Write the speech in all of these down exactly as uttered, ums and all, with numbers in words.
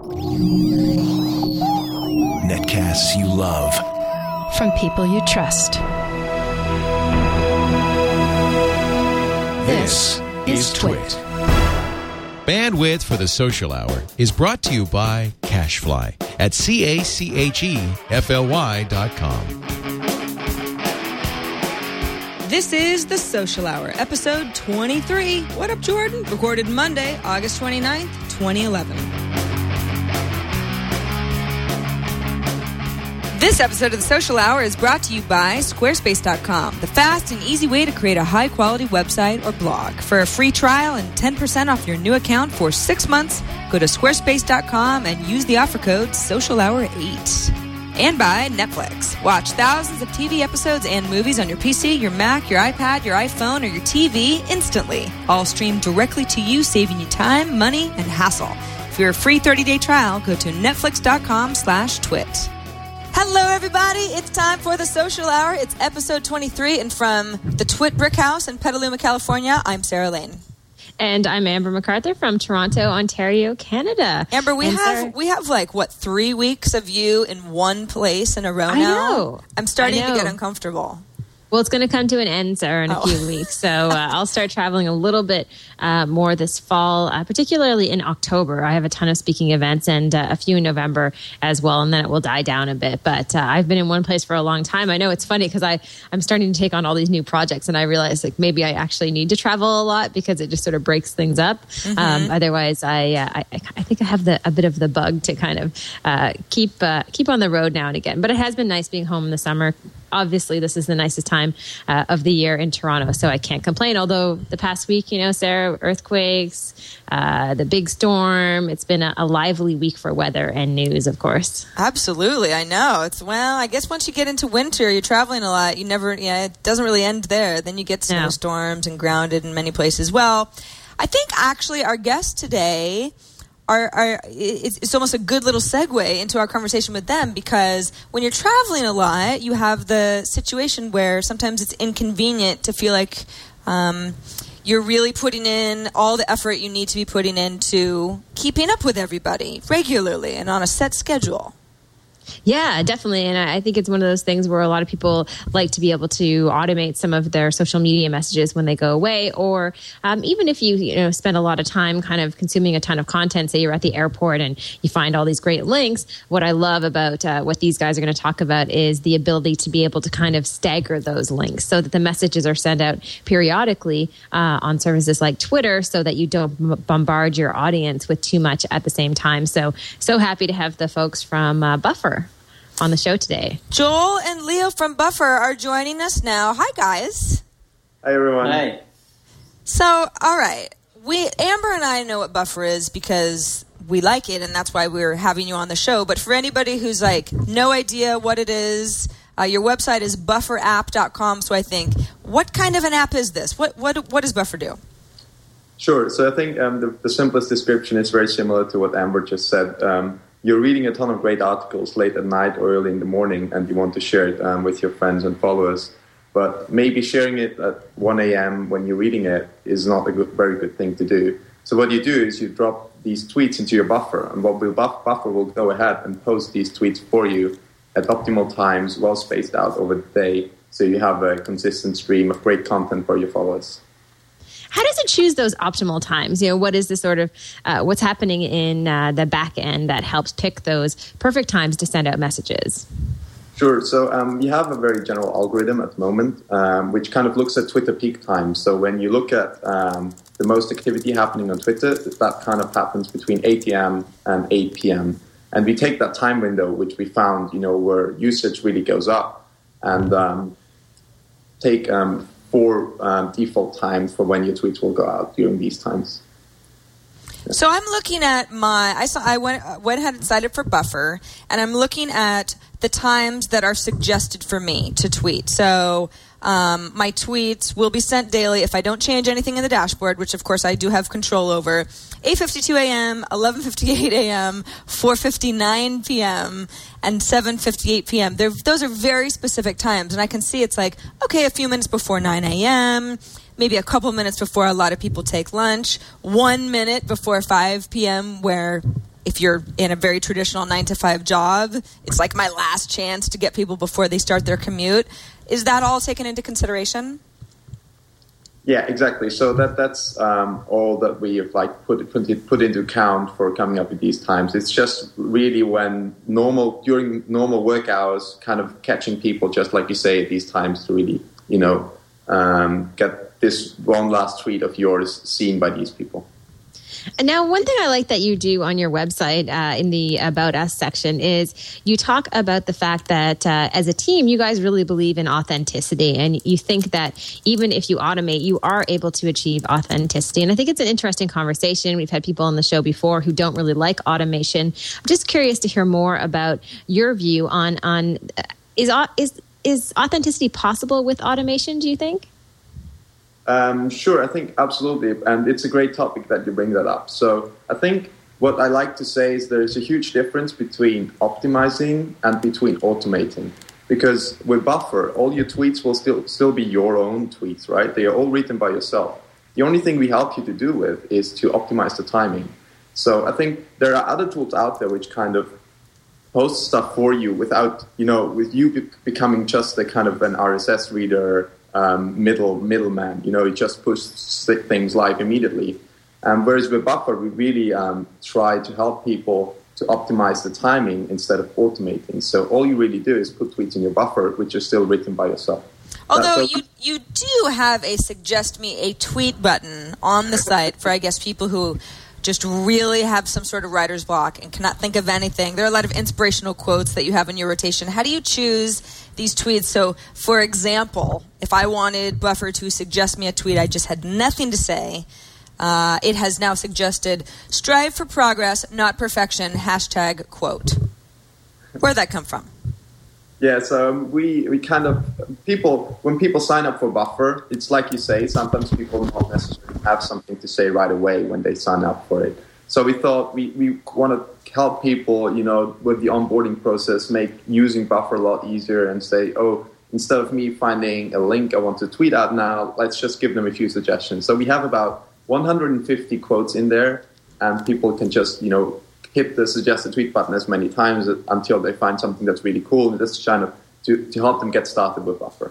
Netcasts you love. From people you trust. This is Twit. Bandwidth for the Social Hour is brought to you by CacheFly at C A C H E F L Y dot com. This is The Social Hour, episode twenty-three. What up, Jordan? Recorded Monday, August twenty-ninth, twenty eleven. This episode of The Social Hour is brought to you by Squarespace dot com, the fast and easy way to create a high-quality website or blog. For a free trial and ten percent off your new account for six months, go to Squarespace dot com and use the offer code Social Hour eight. And by Netflix. Watch thousands of T V episodes and movies on your P C, your Mac, your iPad, your iPhone, or your T V instantly. All streamed directly to you, saving you time, money, and hassle. For your free thirty-day trial, go to Netflix dot com slash twit. Hello, everybody. It's time for The Social Hour. It's episode twenty-three, and from the Twit Brick House in Petaluma, California, I'm Sarah Lane. And I'm Amber MacArthur from Toronto, Ontario, Canada. Amber, we and have Sarah, we have like what three weeks of you in one place in a row now. I know. I'm starting I know. to get uncomfortable. Well, it's going to come to an end, Sarah, in a oh. few weeks. So uh, I'll start traveling a little bit uh, more this fall, uh, particularly in October. I have a ton of speaking events and uh, a few in November as well, and then it will die down a bit. But uh, I've been in one place for a long time. I know it's funny because I'm starting to take on all these new projects, and I realize like maybe I actually need to travel a lot because it just sort of breaks things up. Mm-hmm. Um, otherwise, I, uh, I I think I have the a bit of the bug to kind of uh, keep uh, keep on the road now and again. But it has been nice being home in the summer. Obviously, this is the nicest time uh, of the year in Toronto, so I can't complain. Although the past week, you know, Sarah, earthquakes, uh, the big storm, it's been a, a lively week for weather and news, of course. Absolutely, I know. It's well, I guess once you get into winter, you're traveling a lot. You never, yeah, it doesn't really end there. Then you get snowstorms no. and grounded in many places. Well, I think actually our guest today. Are, are, it's, it's almost a good little segue into our conversation with them, because when you're traveling a lot, you have the situation where sometimes it's inconvenient to feel like um, you're really putting in all the effort you need to be putting into keeping up with everybody regularly and on a set schedule. Yeah, definitely. And I think it's one of those things where a lot of people like to be able to automate some of their social media messages when they go away. Or um, even if you, you know, spend a lot of time kind of consuming a ton of content, say you're at the airport and you find all these great links. What I love about uh, what these guys are going to talk about is the ability to be able to kind of stagger those links so that the messages are sent out periodically uh, on services like Twitter so that you don't m- bombard your audience with too much at the same time. So, so happy to have the folks from uh, Buffer on the show today. Joel and Leo from Buffer are joining us now. Hi, guys. Hi, everyone. Hi. So, all right. We Amber and I know what Buffer is because we like it, and that's why we're having you on the show. But for anybody who's like, no idea what it is, uh, your website is buffer app dot com. So I think, what kind of an app is this? What what what does Buffer do? Sure. So I think um, the, the simplest description is very similar to what Amber just said. Um, You're reading a ton of great articles late at night or early in the morning, and you want to share it um, with your friends and followers. But maybe sharing it at one a.m. when you're reading it is not a good, very good thing to do. So what you do is you drop these tweets into your Buffer, and what will buff, Buffer will go ahead and post these tweets for you at optimal times, well spaced out over the day, so you have a consistent stream of great content for your followers. How does it choose those optimal times? You know, what is the sort of, uh, what's happening in uh, the back end that helps pick those perfect times to send out messages? Sure. So um, you have a very general algorithm at the moment, um, which kind of looks at Twitter peak times. So when you look at um, the most activity happening on Twitter, that kind of happens between eight a.m. and eight p.m. And we take that time window, which we found, you know, where usage really goes up, and um, take um, four um, default times for when your tweets will go out during these times. Yeah. So I'm looking at my, I saw, I went, went ahead and signed up for Buffer, and I'm looking at the times that are suggested for me to tweet. So um, my tweets will be sent daily if I don't change anything in the dashboard, which of course I do have control over. eight fifty-two a.m., eleven fifty-eight a.m., four fifty-nine p.m., and seven fifty-eight p.m. They're, those are very specific times, and I can see it's like, okay, a few minutes before nine a.m., maybe a couple minutes before a lot of people take lunch, one minute before five p.m. where if you're in a very traditional nine to five job, it's like my last chance to get people before they start their commute. Is that all taken into consideration? Yeah, exactly. So that that's um, all that we have like put put it, put into account for coming up with these times. It's just really when normal during normal work hours, kind of catching people, just like you say, at these times to really, you know, um, get this one last tweet of yours seen by these people. And now, one thing I like that you do on your website uh, in the About Us section is you talk about the fact that uh, as a team, you guys really believe in authenticity. And you think that even if you automate, you are able to achieve authenticity. And I think it's an interesting conversation. We've had people on the show before who don't really like automation. I'm just curious to hear more about your view on, on uh, is, is, is authenticity possible with automation, do you think? Um, sure, I think absolutely. And it's a great topic that you bring that up. So I think what I like to say is there's a huge difference between optimizing and between automating. Because with Buffer, all your tweets will still still be your own tweets, right? They are all written by yourself. The only thing we help you to do with is to optimize the timing. So I think there are other tools out there which kind of post stuff for you without, you know, with you be- becoming just a kind of an R S S reader, Um, middle middleman, you know, it just pushes things live immediately. Um, whereas with Buffer, we really um, try to help people to optimize the timing instead of automating. So all you really do is put tweets in your Buffer, which are still written by yourself. Although uh, so- you you do have a suggest me a tweet button on the site for, I guess, people who just really have some sort of writer's block and cannot think of anything. There are a lot of inspirational quotes that you have in your rotation. How do you choose these tweets? So, for example, if I wanted Buffer to suggest me a tweet, I just had nothing to say. Uh, it has now suggested, strive for progress, not perfection, hashtag quote. Where'd that come from? Yeah, so we, we kind of, people, when people sign up for Buffer, it's like you say, sometimes people don't necessarily have something to say right away when they sign up for it. So we thought we, we want to help people, you know, with the onboarding process, make using Buffer a lot easier and say, oh, instead of me finding a link I want to tweet out now, let's just give them a few suggestions. So we have about one hundred fifty quotes in there, and people can just, you know, hit the suggest a tweet button as many times until they find something that's really cool. And this is kind of to, to help them get started with Buffer.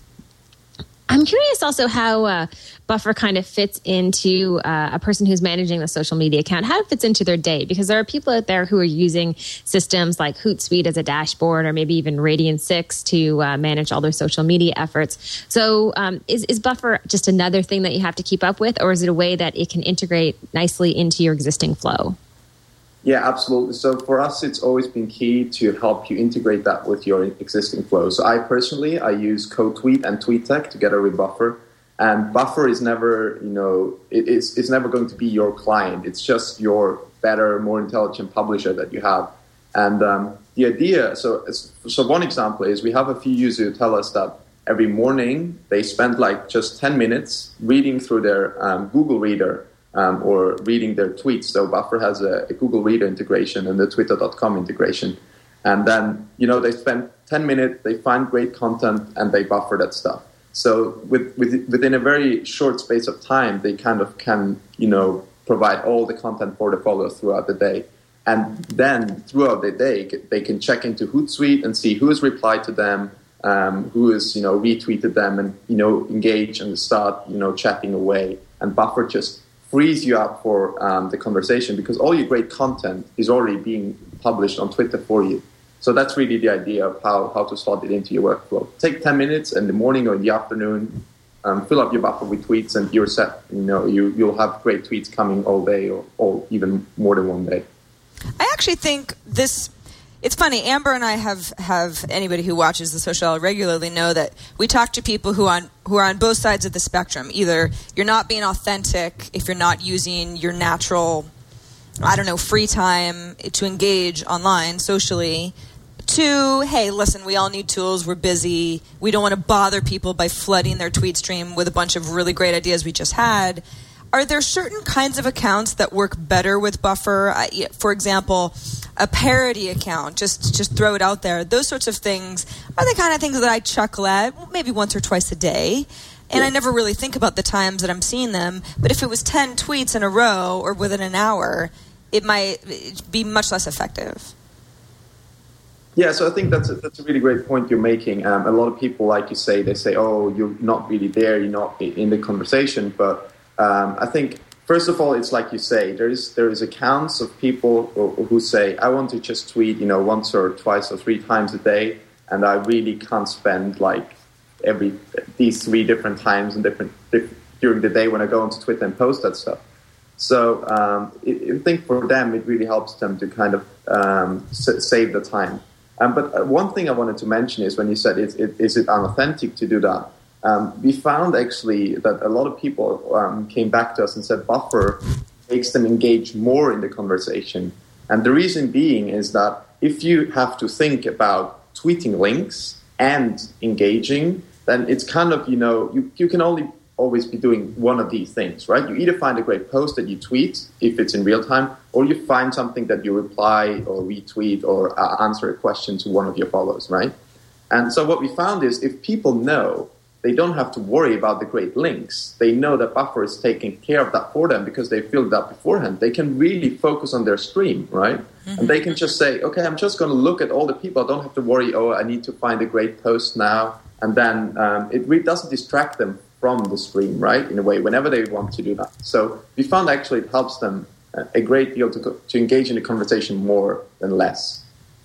I'm curious also how uh, Buffer kind of fits into uh, a person who's managing the social media account, how it fits into their day, because there are people out there who are using systems like Hootsuite as a dashboard or maybe even Radiant six to uh, manage all their social media efforts. So um, is, is Buffer just another thing that you have to keep up with, or is it a way that it can integrate nicely into your existing flow? Yeah, absolutely. So for us, it's always been key to help you integrate that with your existing flow. So I personally, I use CodeTweet and TweetTech together with Buffer. And Buffer is never, you know, it, it's, it's never going to be your client. It's just your better, more intelligent publisher that you have. And um, the idea, so so one example is we have a few users who tell us that every morning they spend like just ten minutes reading through their um, Google Reader Um, or reading their tweets. So Buffer has a, a Google Reader integration and the twitter dot com integration. And then, you know, they spend ten minutes, they find great content, and they buffer that stuff. So with, with, within a very short space of time, they kind of can, you know, provide all the content for the followers throughout the day. And then throughout the day, they can check into Hootsuite and see who has replied to them, um, who has, you know, retweeted them, and, you know, engage and start, you know, chatting away. And Buffer just frees you up for um, the conversation because all your great content is already being published on Twitter for you. So that's really the idea of how, how to slot it into your workflow. Take ten minutes in the morning or in the afternoon, um, fill up your Buffer with tweets, and you're set. You know, you, you'll have great tweets coming all day or, or even more than one day. I actually think this... It's funny, Amber and I have, have anybody who watches The Social Hour regularly know that we talk to people who on who are on both sides of the spectrum. Either you're not being authentic if you're not using your natural, I don't know, free time to engage online, socially. Two, hey, listen, we all need tools, we're busy, we don't want to bother people by flooding their tweet stream with a bunch of really great ideas we just had. Are there certain kinds of accounts that work better with Buffer? For example, a parody account, just just throw it out there. Those sorts of things are the kind of things that I chuckle at maybe once or twice a day. And yeah. I never really think about the times that I'm seeing them. But if it was ten tweets in a row or within an hour, it might be much less effective. Yeah, so I think that's a, that's a really great point you're making. Um, a lot of people, like you say, they say, oh, you're not really there, you're not in the conversation. But um, I think, first of all, it's like you say, there is there is accounts of people who, who say, I want to just tweet, you know, once or twice or three times a day, and I really can't spend like every these three different times and different, different during the day when I go onto Twitter and post that stuff. So um, it, I think for them, it really helps them to kind of um, s- save the time. Um, but one thing I wanted to mention is when you said, is it, is it unauthentic to do that? Um, we found actually that a lot of people um, came back to us and said Buffer makes them engage more in the conversation. And the reason being is that if you have to think about tweeting links and engaging, then it's kind of, you know, you, you can only always be doing one of these things, right? You either find a great post that you tweet, if it's in real time, or you find something that you reply or retweet or uh, answer a question to one of your followers, right? And so what we found is if people know they don't have to worry about the great links, they know that Buffer is taking care of that for them because they filled that beforehand, they can really focus on their stream, right? Mm-hmm. And they can just say, okay, I'm just going to look at all the people. I don't have to worry, oh, I need to find a great post now. And then um, it really doesn't distract them from the stream, right, in a way, whenever they want to do that. So we found actually it helps them a great deal to to engage in the conversation more than less.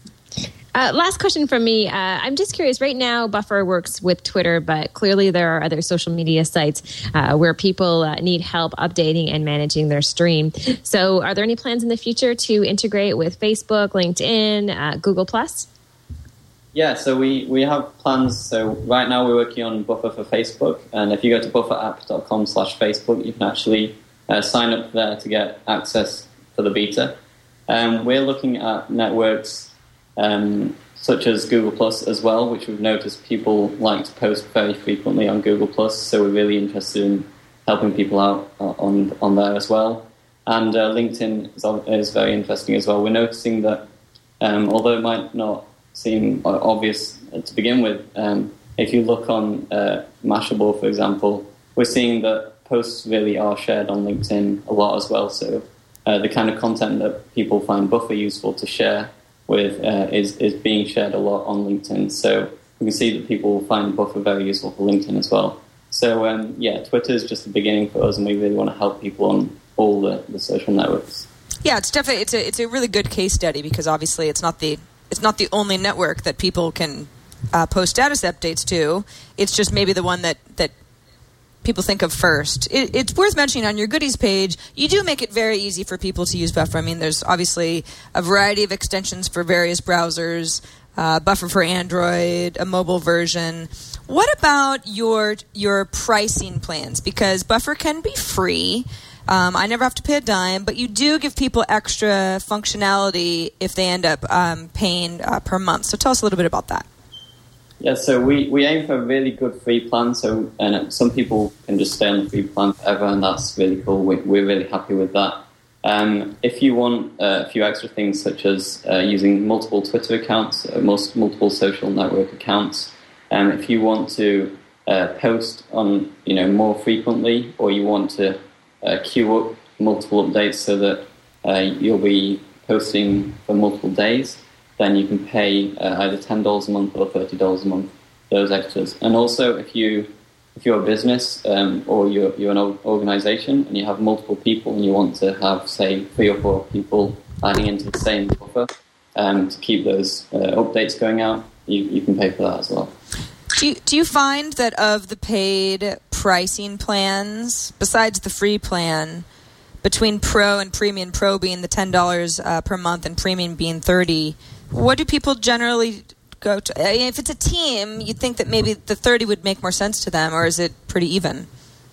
Uh, last question from me. Uh, I'm just curious, right now Buffer works with Twitter, but clearly there are other social media sites uh, where people uh, need help updating and managing their stream. So are there any plans in the future to integrate with Facebook, LinkedIn, uh, Google Plus? Yeah, so we, we have plans. So right now we're working on Buffer for Facebook. And if you go to bufferapp.com slash Facebook, you can actually uh, sign up there to get access for the beta. Um, we're looking at networks um, such as Google Plus as well, which we've noticed people like to post very frequently on Google Plus. So we're really interested in helping people out on, on there as well. And uh, LinkedIn is, is very interesting as well. We're noticing that um, although it might not seem obvious to begin with, um, if you look on uh, Mashable, for example, we're seeing that posts really are shared on LinkedIn a lot as well. So uh, the kind of content that people find Buffer useful to share with uh, is, is being shared a lot on LinkedIn. So we can see that people find Buffer very useful for LinkedIn as well. So um, yeah, Twitter is just the beginning for us, and we really want to help people on all the, the social networks. Yeah, it's definitely it's a it's a really good case study because obviously it's not the It's not the only network that people can uh, post status updates to. It's just maybe the one that, that people think of first. It, it's worth mentioning on your goodies page, you do make it very easy for people to use Buffer. I mean, there's obviously a variety of extensions for various browsers, uh, Buffer for Android, a mobile version. What about your your pricing plans? Because Buffer can be free. Um, I never have to pay a dime, but you do give people extra functionality if they end up um, paying uh, per month. So tell us a little bit about that. Yeah, so we, we aim for a really good free plan. So and some people can just stay on the free plan forever, and that's really cool. We, we're really happy with that. Um, if you want uh, a few extra things, such as uh, using multiple Twitter accounts, uh, most multiple social network accounts, um, if you want to uh, post on you know more frequently, or you want to Uh, queue up multiple updates so that uh, you'll be posting for multiple days, then you can pay uh, either ten dollars a month or thirty dollars a month, those extras. And also, if, you, if you're a business um, or you're, you're an organization and you have multiple people and you want to have, say, three or four people adding into the same buffer um, to keep those uh, updates going out, you, you can pay for that as well. Do you, do you find that of the paid pricing plans, besides the free plan, between Pro and Premium, Pro being the ten dollars uh, per month and Premium being thirty dollars, what do people generally go to? I mean, if it's a team, you'd think that maybe the thirty would make more sense to them, or is it pretty even?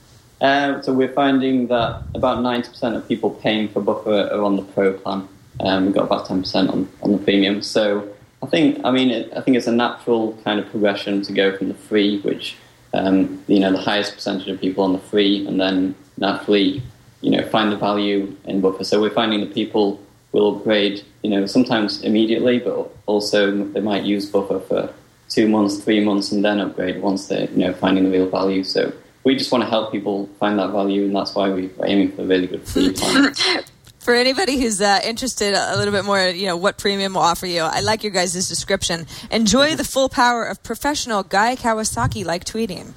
Uh, so we're finding that about ninety percent of people paying for Buffer are on the Pro plan. Um, we've got about ten percent on, on the Premium. So I think, I mean, it, I think it's a natural kind of progression to go from the free, which, um, you know, the highest percentage of people on the free, and then naturally, you know, find the value in Buffer. So we're finding that people will upgrade, you know, sometimes immediately, but also they might use Buffer for two months, three months, and then upgrade once they're, you know, finding the real value. So we just want to help people find that value, and that's why we're aiming for a really good free plan. For anybody who's uh, interested a little bit more, you know, what premium will offer you, I like your guys' description. Enjoy the full power of professional Guy Kawasaki-like tweeting.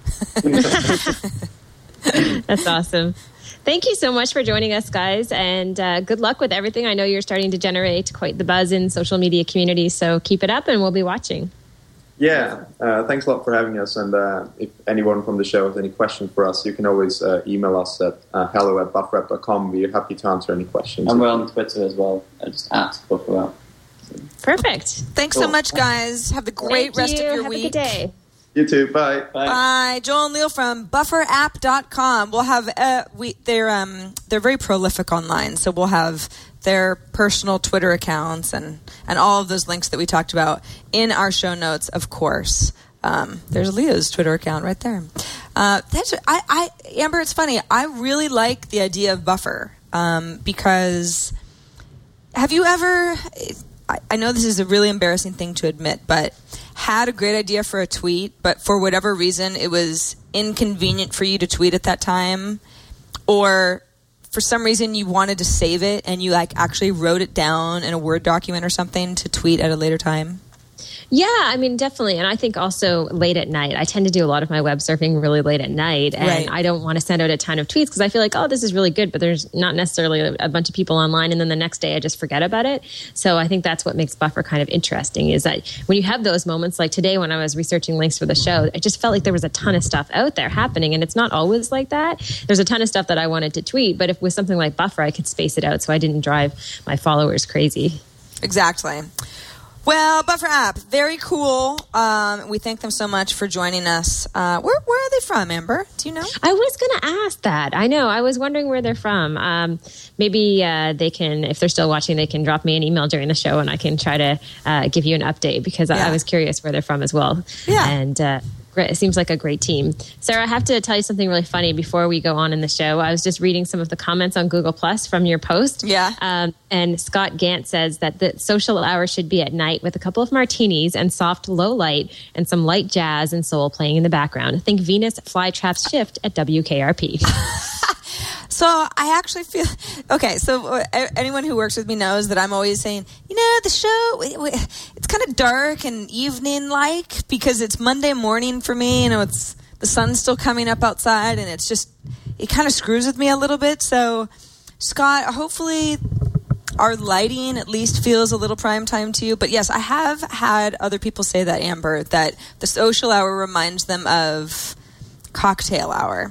That's awesome. Thank you so much for joining us, guys, and uh, good luck with everything. I know you're starting to generate quite the buzz in social media community, so keep it up and we'll be watching. Yeah, uh, thanks a lot for having us. And uh, if anyone from the show has any questions for us, you can always uh, email us at uh, hello at buffer app dot com. We're happy to answer any questions. And we're on Twitter as well, uh, just at buffer app. So. Perfect. Thanks cool. so much, guys. Have a great Thank rest you. of your Have week. a good day. You too. Bye. Bye. Bye. Joel and Leal from buffer app dot com. We'll have uh, we they're um they're very prolific online, so we'll have their personal Twitter accounts and and all of those links that we talked about in our show notes, of course. Um, there's Leo's Twitter account right there. Uh, that's I, I Amber. It's funny. I really like the idea of Buffer um, because have you ever? I, I know this is a really embarrassing thing to admit, but had a great idea for a tweet, but for whatever reason it was inconvenient for you to tweet at that time, or for some reason you wanted to save it and you like actually wrote it down in a Word document or something to tweet at a later time. Yeah, I mean, definitely. And I think also late at night. I tend to do a lot of my web surfing really late at night. And Right. I don't want to send out a ton of tweets because I feel like, oh, this is really good, but there's not necessarily a, a bunch of people online. And then the next day I just forget about it. So I think that's what makes Buffer kind of interesting is that when you have those moments, like today when I was researching links for the show, I just felt like there was a ton of stuff out there happening. And it's not always like that. There's a ton of stuff that I wanted to tweet. But if with something like Buffer, I could space it out so I didn't drive my followers crazy. Exactly. Well, Buffer app, very cool. Um, we thank them so much for joining us. Uh, where where are they from, Amber? Do you know? I was going to ask that. I know. I was wondering where they're from. Um, maybe uh, they can, if they're still watching, they can drop me an email during the show and I can try to uh, give you an update because Yeah. I, I was curious where they're from as well. Yeah. And uh, it seems like a great team. Sarah, I have to tell you something really funny before we go on in the show. I was just reading some of the comments on Google Plus from your post. Yeah. Um, and Scott Gant says that the social hour should be at night with a couple of martinis and soft low light and some light jazz and soul playing in the background. Think Venus Flytrap's Shift at W K R P. So I actually feel okay. So uh, anyone who works with me knows that I'm always saying, you know, the show it's kind of dark and evening like because it's Monday morning for me. You know, it's the sun's still coming up outside, and it's just it kind of screws with me a little bit. So Scott, hopefully our lighting at least feels a little prime time to you. But yes, I have had other people say that, Amber, that the social hour reminds them of cocktail hour.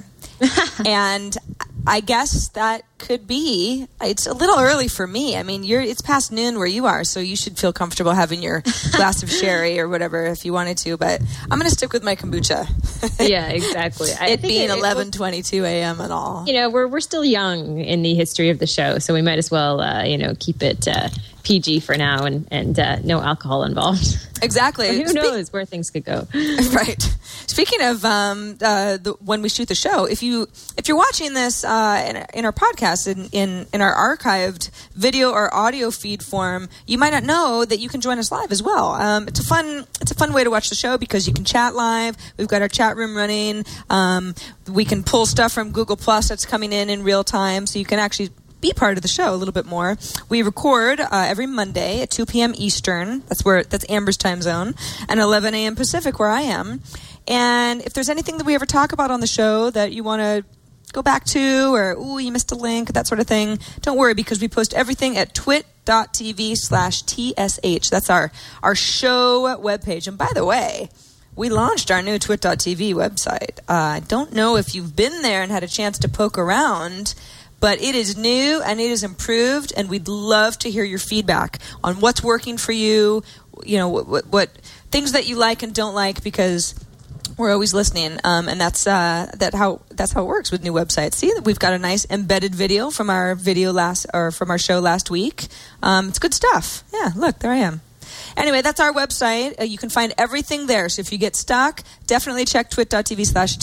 And I guess that could be. It's a little early for me. I mean, you're it's past noon where you are, so you should feel comfortable having your glass of sherry or whatever if you wanted to. But I'm going to stick with my kombucha. Yeah, exactly. I it think being it- it- eleven twenty-two a.m. and all. You know, we're we're still young in the history of the show, so we might as well, uh, you know, keep it uh, P G for now and and uh, no alcohol involved. Exactly. But who Spe- knows where things could go? Right. Speaking of um, uh, the, when we shoot the show, if you if you're watching this uh, in, in our podcast in, in in our archived video or audio feed form, you might not know that you can join us live as well. Um, it's a fun it's a fun way to watch the show because you can chat live. We've got our chat room running. Um, we can pull stuff from Google Plus that's coming in in real time, so you can actually be part of the show a little bit more. We record uh, every Monday at two p.m. Eastern. That's where that's Amber's time zone, and eleven a.m. Pacific where I am. And if there's anything that we ever talk about on the show that you want to go back to, or ooh, you missed a link, that sort of thing, don't worry because we post everything at twit.tv slash TSH. That's our, our show webpage. And by the way, we launched our new twit.tv website. Uh, I don't know if you've been there and had a chance to poke around, but it is new and it is improved, and we'd love to hear your feedback on what's working for you, you know, what, what, what things that you like and don't like, because we're always listening, um, and that's uh, that how that's how it works with new websites. See, we've got a nice embedded video from our video last or from our show last week. Um, it's good stuff. Yeah, look, there I am. Anyway, that's our website. Uh, you can find everything there. So if you get stuck, definitely check twit.tv slash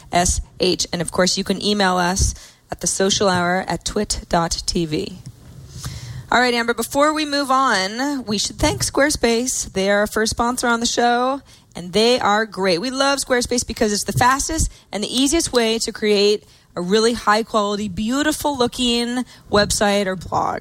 TSH. And of course, you can email us at the social hour at twit.tv. All right, Amber, before we move on, we should thank Squarespace. They are our first sponsor on the show, and they are great. We love Squarespace because it's the fastest and the easiest way to create a really high quality, beautiful looking website or blog.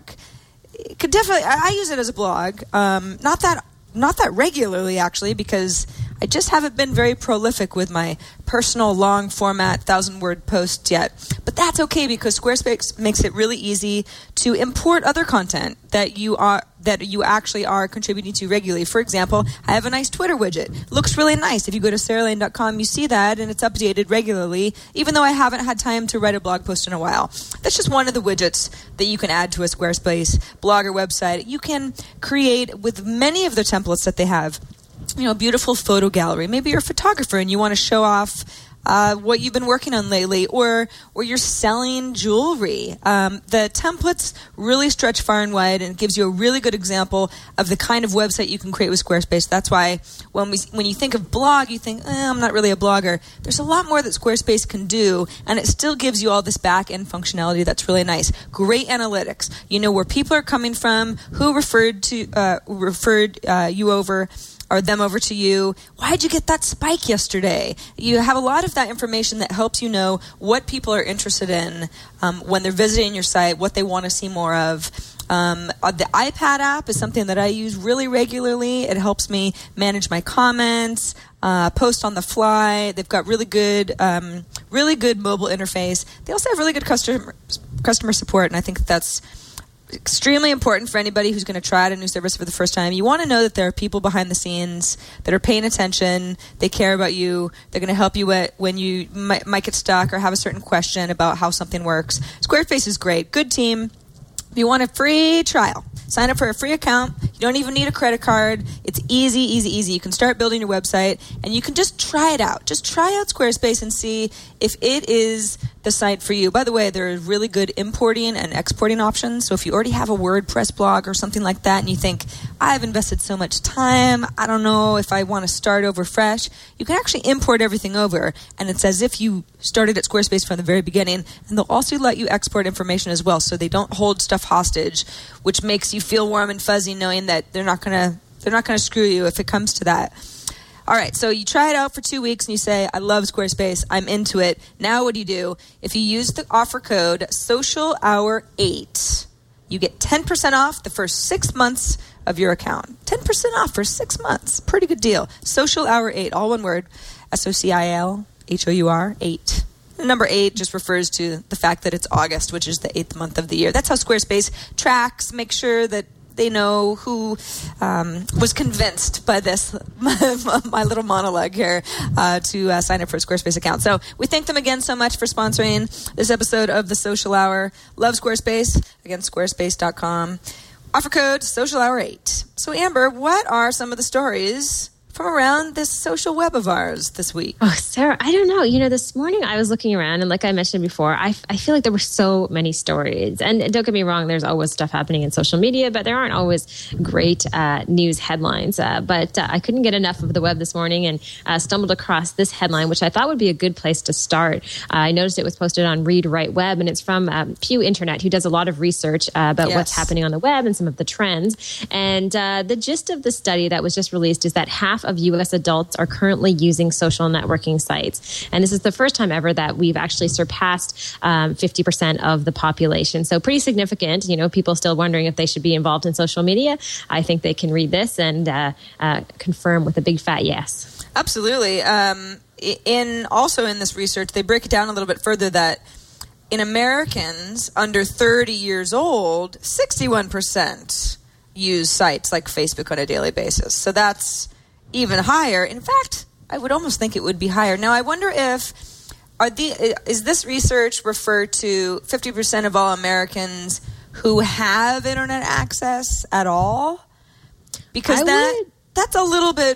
It could definitely, I, I use it as a blog. Um, not that, not that regularly actually, because I just haven't been very prolific with my personal long format thousand word posts yet. But that's okay because Squarespace makes it really easy to import other content that you are that you actually are contributing to regularly. For example, I have a nice Twitter widget. It looks really nice. If you go to sarah lane dot com, you see that, and it's updated regularly, even though I haven't had time to write a blog post in a while. That's just one of the widgets that you can add to a Squarespace blog or website. You can create with many of the templates that they have, you know, beautiful photo gallery. Maybe you're a photographer and you want to show off uh, what you've been working on lately, or or you're selling jewelry. Um, the templates really stretch far and wide, and it gives you a really good example of the kind of website you can create with Squarespace. That's why when we when you think of blog, you think, eh, I'm not really a blogger. There's a lot more that Squarespace can do, and it still gives you all this back-end functionality that's really nice. Great analytics. You know where people are coming from, who referred to uh, referred uh, you over, or them over to you. Why'd you get that spike yesterday? You have a lot of that information that helps you know what people are interested in um, when they're visiting your site, what they want to see more of. Um, the iPad app is something that I use really regularly. It helps me manage my comments, uh, post on the fly. They've got really good, um, really good mobile interface. They also have really good customer customer support, and I think that's extremely important for anybody who's going to try out a new service for the first time. You want to know that there are people behind the scenes that are paying attention. They care about you. They're going to help you when you might, might get stuck or have a certain question about how something works. Squarespace is great. Good team. If you want a free trial, sign up for a free account. You don't even need a credit card. It's easy, easy, easy. You can start building your website, and you can just try it out. Just try out Squarespace and see if it is the site for you. By the way, there are really good importing and exporting options. So if you already have a WordPress blog or something like that, and you think, I've invested so much time, I don't know if I want to start over fresh, you can actually import everything over, and it's as if you started at Squarespace from the very beginning. And they'll also let you export information as well, so they don't hold stuff hostage, which makes you feel warm and fuzzy knowing that they're not gonna they're not gonna screw you if it comes to that. All right, so you try it out for two weeks and you say, I love Squarespace, I'm into it. Now what do you do? If you use the offer code social hour eight, you get ten percent off the first six months of your account. ten percent off for six months. Pretty good deal. social hour eight, all one word, S O C I L H O U R, eight. Number eight just refers to the fact that it's August, which is the eighth month of the year. That's how Squarespace tracks, make sure that they know who um, was convinced by this, my, my little monologue here, uh, to uh, sign up for a Squarespace account. So we thank them again so much for sponsoring this episode of the Social Hour. Love Squarespace. Again, squarespace dot com. Offer code social hour eight. So Amber, what are some of the stories from around this social web of ours this week? Oh, Sarah, I don't know. You know, this morning I was looking around, and like I mentioned before, I, I feel like there were so many stories. And don't get me wrong, there's always stuff happening in social media, but there aren't always great uh, news headlines. Uh, but uh, I couldn't get enough of the web this morning and uh, stumbled across this headline, which I thought would be a good place to start. Uh, I noticed it was posted on Read Write Web, and it's from um, Pew Internet, who does a lot of research uh, about yes. what's happening on the web and some of the trends. And uh, the gist of the study that was just released is that half of U S adults are currently using social networking sites. And this is the first time ever that we've actually surpassed um, fifty percent of the population. So pretty significant. You know, people still wondering if they should be involved in social media. I think they can read this and uh, uh, confirm with a big fat yes. Absolutely. Um, in also in this research, they break it down a little bit further that in Americans under thirty years old, sixty-one percent use sites like Facebook on a daily basis. So that's even higher. In fact, I would almost think it would be higher. Now, I wonder if are the is this research refer to fifty percent of all Americans who have internet access at all? Because I that would. that's a little bit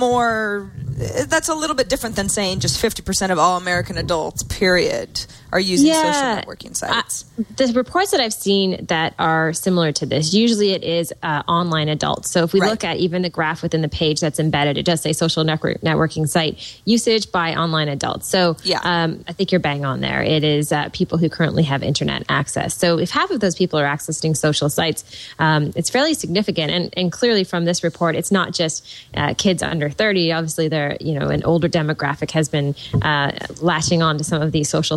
more. That's a little bit different than saying just fifty percent of all American adults, period, are using yeah. social networking sites. Uh, the reports that I've seen that are similar to this, usually it is uh, online adults. So if we right. look at even the graph within the page that's embedded, it does say social network, networking site usage by online adults. So yeah. um, I think you're bang on there. It is uh, people who currently have internet access. So if half of those people are accessing social sites, um, it's fairly significant. And, and clearly from this report, it's not just uh, kids under thirty. Obviously, they're, you know, an older demographic has been uh, latching on to some of these social services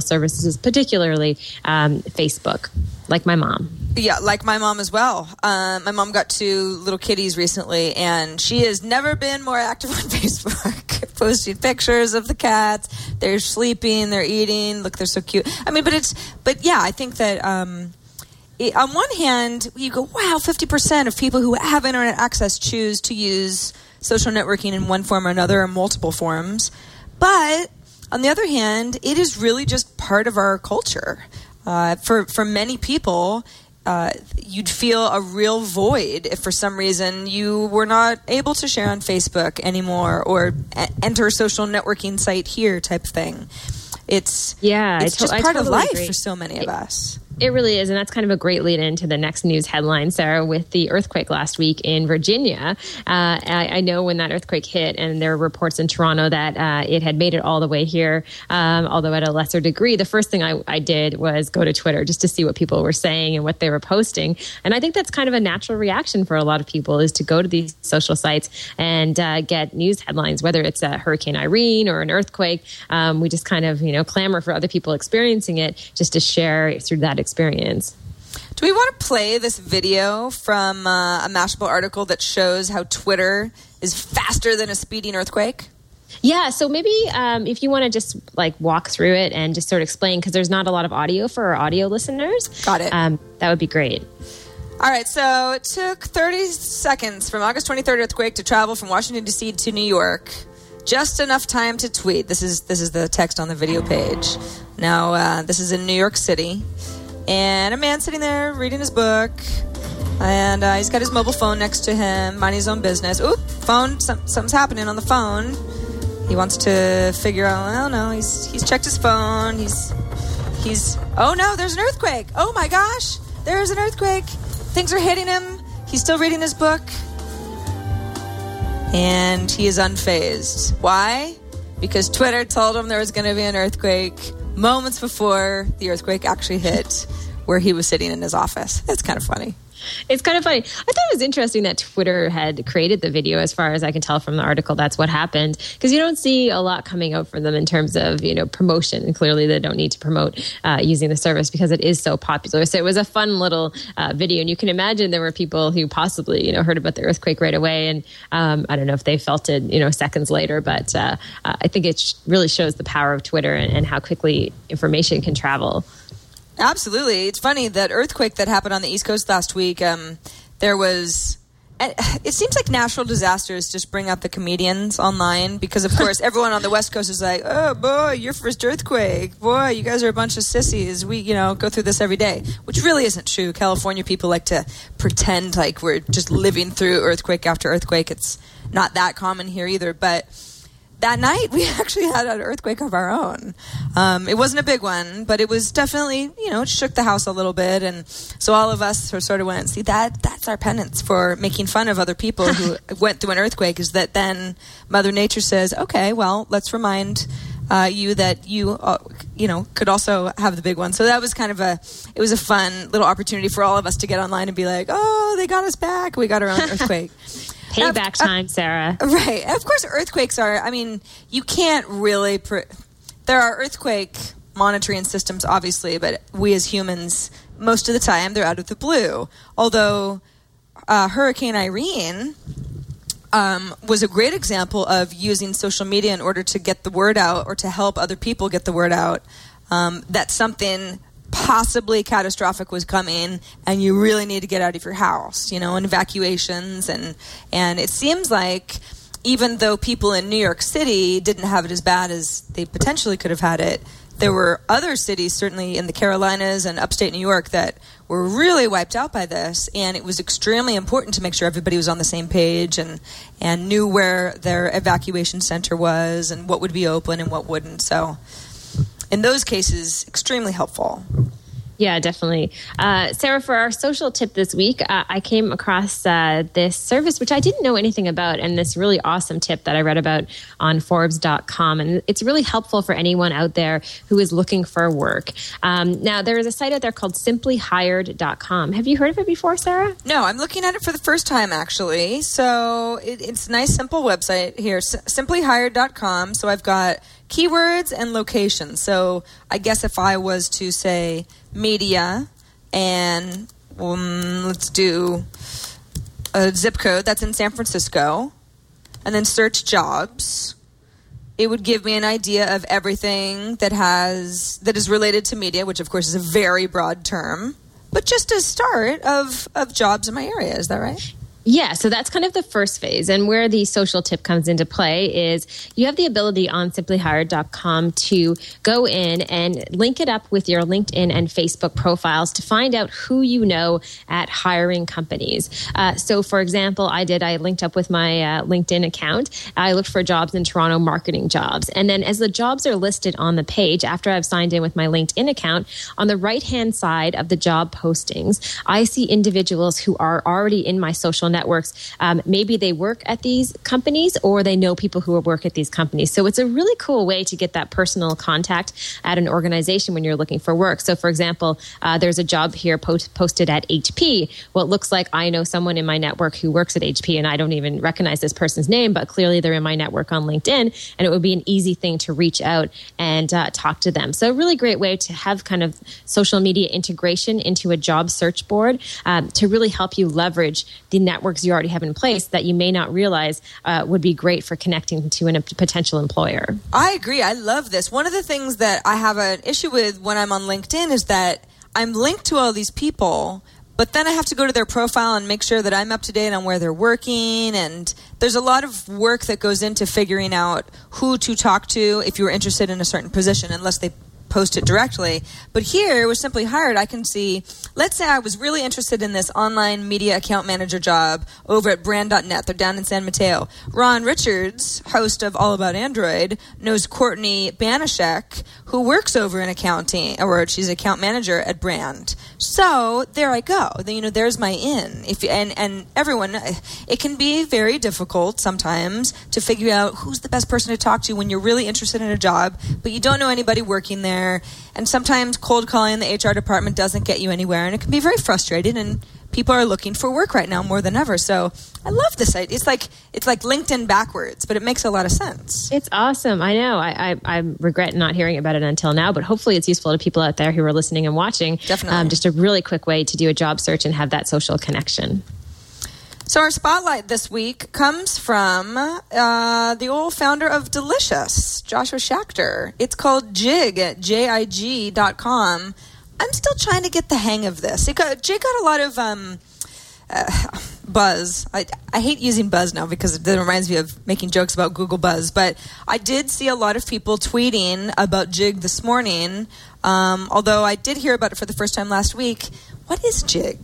uses particularly um, Facebook, like my mom. Yeah, like my mom as well. Um, my mom got two little kitties recently, and she has never been more active on Facebook, posting pictures of the cats. They're sleeping, they're eating. Look, they're so cute. I mean, but it's, but yeah, I think that um, it, on one hand, you go, wow, fifty percent of people who have internet access choose to use social networking in one form or another, or multiple forms. But on the other hand, it is really just part of our culture. Uh, for for many people, uh, you'd feel a real void if for some reason you were not able to share on Facebook anymore, or a- enter a social networking site here type of thing. It's yeah, it's I to- just I part totally of life agree. for so many it, of us. It really is, and that's kind of a great lead into the next news headline, Sarah, with the earthquake last week in Virginia. Uh, I, I know when that earthquake hit, and there were reports in Toronto that uh, it had made it all the way here, um, although at a lesser degree. The first thing I, I did was go to Twitter just to see what people were saying and what they were posting. And I think that's kind of a natural reaction for a lot of people, is to go to these social sites and uh, get news headlines, whether it's a Hurricane Irene or an earthquake. Um, we just kind of, you know, clamor for other people experiencing it just to share through that experience. Do we want to play this video from uh, a Mashable article that shows how Twitter is faster than a speeding earthquake? Yeah, so maybe um, if you want to just like walk through it and just sort of explain, because there's not a lot of audio for our audio listeners. Got it. Um, that would be great. All right, so it took thirty seconds from August twenty-third earthquake to travel from Washington, D C to New York. Just enough time to tweet. This is this is the text on the video page. Now, uh, this is in New York City. And a man sitting there reading his book. And uh, he's got his mobile phone next to him, minding his own business. Oop, phone, some, something's happening on the phone. He wants to figure out, I don't know, he's he's checked his phone. He's, he's, oh no, there's an earthquake. Oh my gosh, there's an earthquake. Things are hitting him. He's still reading his book. And he is unfazed. Why? Because Twitter told him there was going to be an earthquake moments before the earthquake actually hit where he was sitting in his office. That's kind of funny. It's kind of funny. I thought it was interesting that Twitter had created the video. As far as I can tell from the article, that's what happened, because you don't see a lot coming out from them in terms of, you know, promotion. And clearly they don't need to promote uh, using the service because it is so popular. So it was a fun little uh, video, and you can imagine there were people who possibly, you know, heard about the earthquake right away, and um, I don't know if they felt it, you know, seconds later. But uh, uh, I think it sh- really shows the power of Twitter and, and how quickly information can travel. Absolutely. It's funny, that earthquake that happened on the East Coast last week, um, there was... It seems like natural disasters just bring up the comedians online, because, of course, everyone on the West Coast is like, oh, boy, your first earthquake. Boy, you guys are a bunch of sissies. We, you know, go through this every day, which really isn't true. California people like to pretend like we're just living through earthquake after earthquake. It's not that common here either, but... That night, we actually had an earthquake of our own. Um, it wasn't a big one, but it was definitely, you know, it shook the house a little bit. And so all of us sort of went, see, that that's our penance for making fun of other people who went through an earthquake, is that then Mother Nature says, okay, well, let's remind uh, you that you, uh, you know, could also have the big one. So that was kind of a, it was a fun little opportunity for all of us to get online and be like, oh, they got us back. We got our own earthquake. Payback time, Sarah. Right. Of course, earthquakes are, I mean, you can't really, pre- there are earthquake monitoring systems, obviously, but we as humans, most of the time, they're out of the blue. Although uh, Hurricane Irene um, was a great example of using social media in order to get the word out, or to help other people get the word out, um, that something possibly catastrophic was coming, and you really need to get out of your house, you know, and evacuations. And, and it seems like even though people in New York City didn't have it as bad as they potentially could have had it, there were other cities, certainly in the Carolinas and upstate New York, that were really wiped out by this. And it was extremely important to make sure everybody was on the same page and, and knew where their evacuation center was and what would be open and what wouldn't. So in those cases, extremely helpful. Yeah, definitely. Uh, Sarah, for our social tip this week, uh, I came across uh, this service, which I didn't know anything about, and this really awesome tip that I read about on Forbes dot com. And it's really helpful for anyone out there who is looking for work. Um, now, there is a site out there called simply hired dot com. Have you heard of it before, Sarah? No, I'm looking at it for the first time, actually. So it, it's a nice, simple website here, simply hired dot com. So I've got keywords and location. So I guess if I was to say media and um, let's do a zip code that's in San Francisco and then search jobs, it would give me an idea of everything that has that is related to media, which of course is a very broad term, but just a start of, of jobs in my area. Is that right? Yeah, so that's kind of the first phase. And where the social tip comes into play is you have the ability on simply hired dot com to go in and link it up with your LinkedIn and Facebook profiles to find out who you know at hiring companies. Uh, so, for example, I did, I linked up with my uh, LinkedIn account. I looked for jobs in Toronto, marketing jobs. And then as the jobs are listed on the page, after I've signed in with my LinkedIn account, on the right-hand side of the job postings, I see individuals who are already in my social networks. Um, maybe they work at these companies or they know people who work at these companies. So it's a really cool way to get that personal contact at an organization when you're looking for work. So for example, uh, there's a job here post- posted at H P. Well, it looks like I know someone in my network who works at H P and I don't even recognize this person's name, but clearly they're in my network on LinkedIn and it would be an easy thing to reach out and uh, talk to them. So a really great way to have kind of social media integration into a job search board um, to really help you leverage the network you already have in place that you may not realize uh, would be great for connecting to an, a potential employer. I agree. I love this. One of the things that I have an issue with when I'm on LinkedIn is that I'm linked to all these people, but then I have to go to their profile and make sure that I'm up to date on where they're working. And there's a lot of work that goes into figuring out who to talk to if you're interested in a certain position, unless they post it directly. But here with Simply Hired, I can see, let's say I was really interested in this online media account manager job over at brand dot net. They're down in San Mateo. Ron Richards, host of All About Android, knows Courtney Banashek, who works over in accounting, or she's account manager at Brand. So there I go. You know, there's my in. If and and everyone, it can be very difficult sometimes to figure out who's the best person to talk to when you're really interested in a job, but you don't know anybody working there. And sometimes cold calling the H R department doesn't get you anywhere, and it can be very frustrating. And people are looking for work right now more than ever. So I love this idea. It's like it's like LinkedIn backwards, but it makes a lot of sense. It's awesome. I know. I, I, I regret not hearing about it until now, but hopefully it's useful to people out there who are listening and watching. Definitely. Um, just a really quick way to do a job search and have that social connection. So our spotlight this week comes from uh, the old founder of Delicious, Joshua Schachter. It's called Jig at J I G dot com. I'm still trying to get the hang of this. It got, Jig got a lot of um, uh, buzz. I, I hate using buzz now because it reminds me of making jokes about Google Buzz. But I did see a lot of people tweeting about Jig this morning, um, although I did hear about it for the first time last week. What is Jig?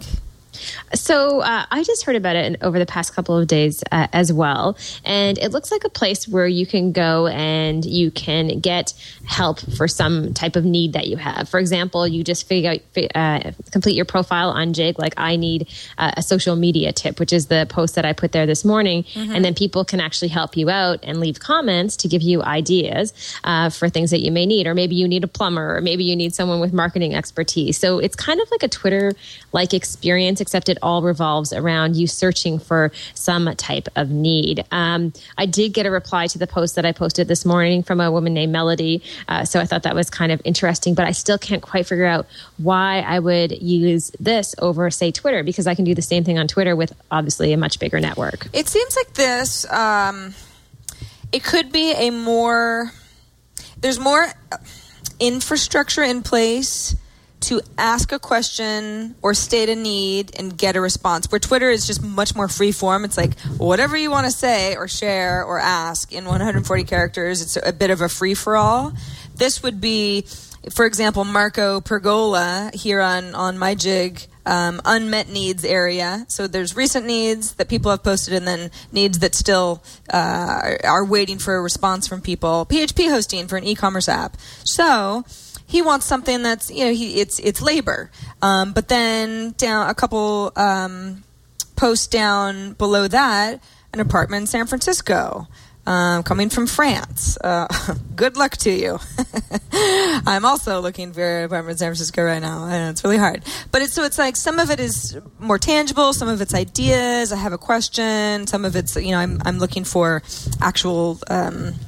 So uh, I just heard about it over the past couple of days uh, as well. And it looks like a place where you can go and you can get help for some type of need that you have. For example, you just figure out, uh, complete your profile on Jig, like I need uh, a social media tip, which is the post that I put there this morning. Mm-hmm. And then people can actually help you out and leave comments to give you ideas uh, for things that you may need. Or maybe you need a plumber, or maybe you need someone with marketing expertise. So it's kind of like a Twitter-like experience, except it all revolves around you searching for some type of need. Um, I did get a reply to the post that I posted this morning from a woman named Melody. Uh, so I thought that was kind of interesting, but I still can't quite figure out why I would use this over, say, Twitter, because I can do the same thing on Twitter with obviously a much bigger network. It seems like this, um, it could be a more, there's more infrastructure in place to ask a question or state a need and get a response. Where Twitter is just much more free form. It's like whatever you want to say or share or ask in one hundred forty characters. It's a bit of a free-for-all. This would be, for example, Marco Pergola here on, on my Jig, um, unmet needs area. So there's recent needs that people have posted and then needs that still uh, are waiting for a response from people. P H P hosting for an e-commerce app. So he wants something that's, you know, he, it's it's labor. Um, but then down a couple um, posts down below that, an apartment in San Francisco, um, coming from France. Uh, good luck to you. I'm also looking for an apartment in San Francisco right now. I know, it's really hard. But it's so it's like some of it is more tangible, some of it's ideas. I have a question. Some of it's, you know, I'm I'm looking for actual Um,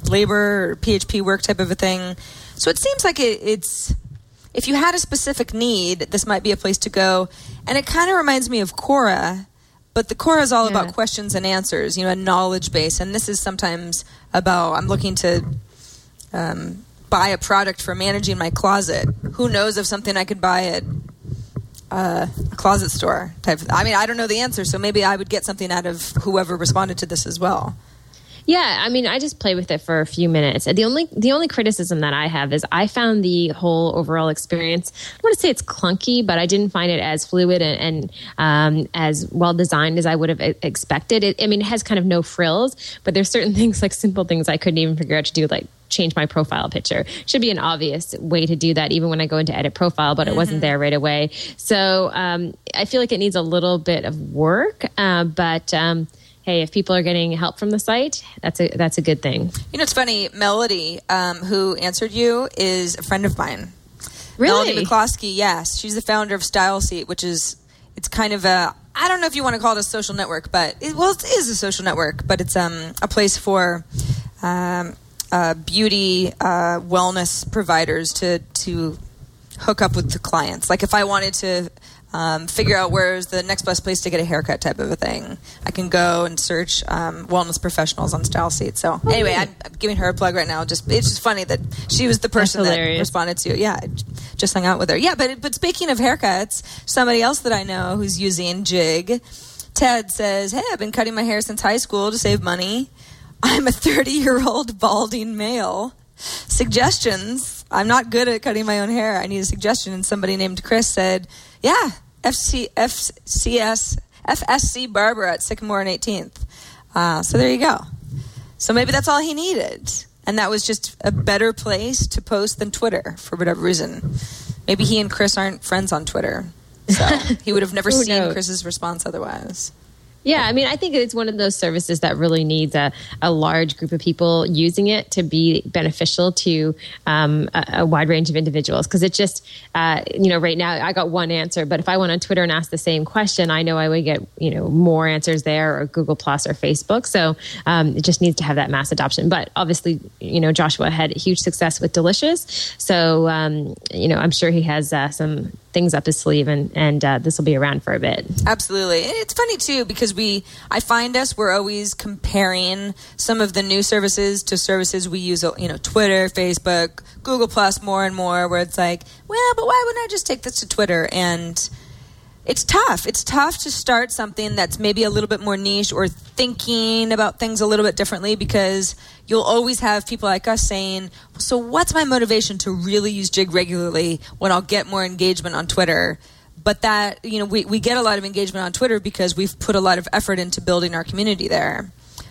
labor or P H P work type of a thing. So it seems like it, it's, if you had a specific need, this might be a place to go. And it kind of reminds me of Quora, but the Quora is all yeah. about questions and answers, you know, a knowledge base. And this is sometimes about, I'm looking to um, buy a product for managing my closet. Who knows of something I could buy at uh, a closet store type of, I mean, I don't know the answer, so maybe I would get something out of whoever responded to this as well. Yeah, I mean, I just play with it for a few minutes. The only the only criticism that I have is I found the whole overall experience, I don't want to say it's clunky, but I didn't find it as fluid and, and um, as well designed as I would have expected. It, I mean, it has kind of no frills, but there's certain things, like simple things I couldn't even figure out to do, like change my profile picture. Should be an obvious way to do that even when I go into edit profile, but it mm-hmm. wasn't there right away. So um, I feel like it needs a little bit of work, uh, but... Um, hey, if people are getting help from the site, that's a that's a good thing. You know, it's funny. Melody, um, who answered you, is a friend of mine. Really? Melody McCloskey, yes. She's the founder of Style Seat, which is, it's kind of a, I don't know if you want to call it a social network, but, it, well, it is a social network, but it's um, a place for um, uh, beauty uh, wellness providers to, to hook up with the clients. Like if I wanted to... Um, figure out where's the next best place to get a haircut type of a thing. I can go and search um, wellness professionals on Style Seat. So anyway, I'm, I'm giving her a plug right now. Just It's just funny that she was the person that responded to it. Yeah, I just hung out with her. Yeah, but but speaking of haircuts, somebody else that I know who's using Jig, Ted says, hey, I've been cutting my hair since high school to save money. I'm a thirty-year-old balding male. Suggestions. I'm not good at cutting my own hair. I need a suggestion. And somebody named Chris said, yeah, F C, F C S, F S C Barber at Sycamore and eighteenth. Uh, so there you go. So maybe that's all he needed. And that was just a better place to post than Twitter for whatever reason. Maybe he and Chris aren't friends on Twitter. So he would have never seen knows? Chris's response otherwise. Yeah, I mean, I think it's one of those services that really needs a, a large group of people using it to be beneficial to um, a, a wide range of individuals. Because it just, uh, you know, right now I got one answer, but if I went on Twitter and asked the same question, I know I would get, you know, more answers there, or Google Plus or Facebook. So um, it just needs to have that mass adoption. But obviously, you know, Joshua had huge success with Delicious. So, um, you know, I'm sure he has uh, some things up his sleeve, and, and uh, this will be around for a bit. Absolutely. And it's funny, too, because we, I find us, we're always comparing some of the new services to services we use, you know, Twitter, Facebook, Google Plus more and more, where it's like, well, but why wouldn't I just take this to Twitter? And it's tough. It's tough to start something that's maybe a little bit more niche, or thinking about things a little bit differently, because you'll always have people like us saying, so what's my motivation to really use Jig regularly when I'll get more engagement on Twitter? But that, you know, we, we get a lot of engagement on Twitter because we've put a lot of effort into building our community there.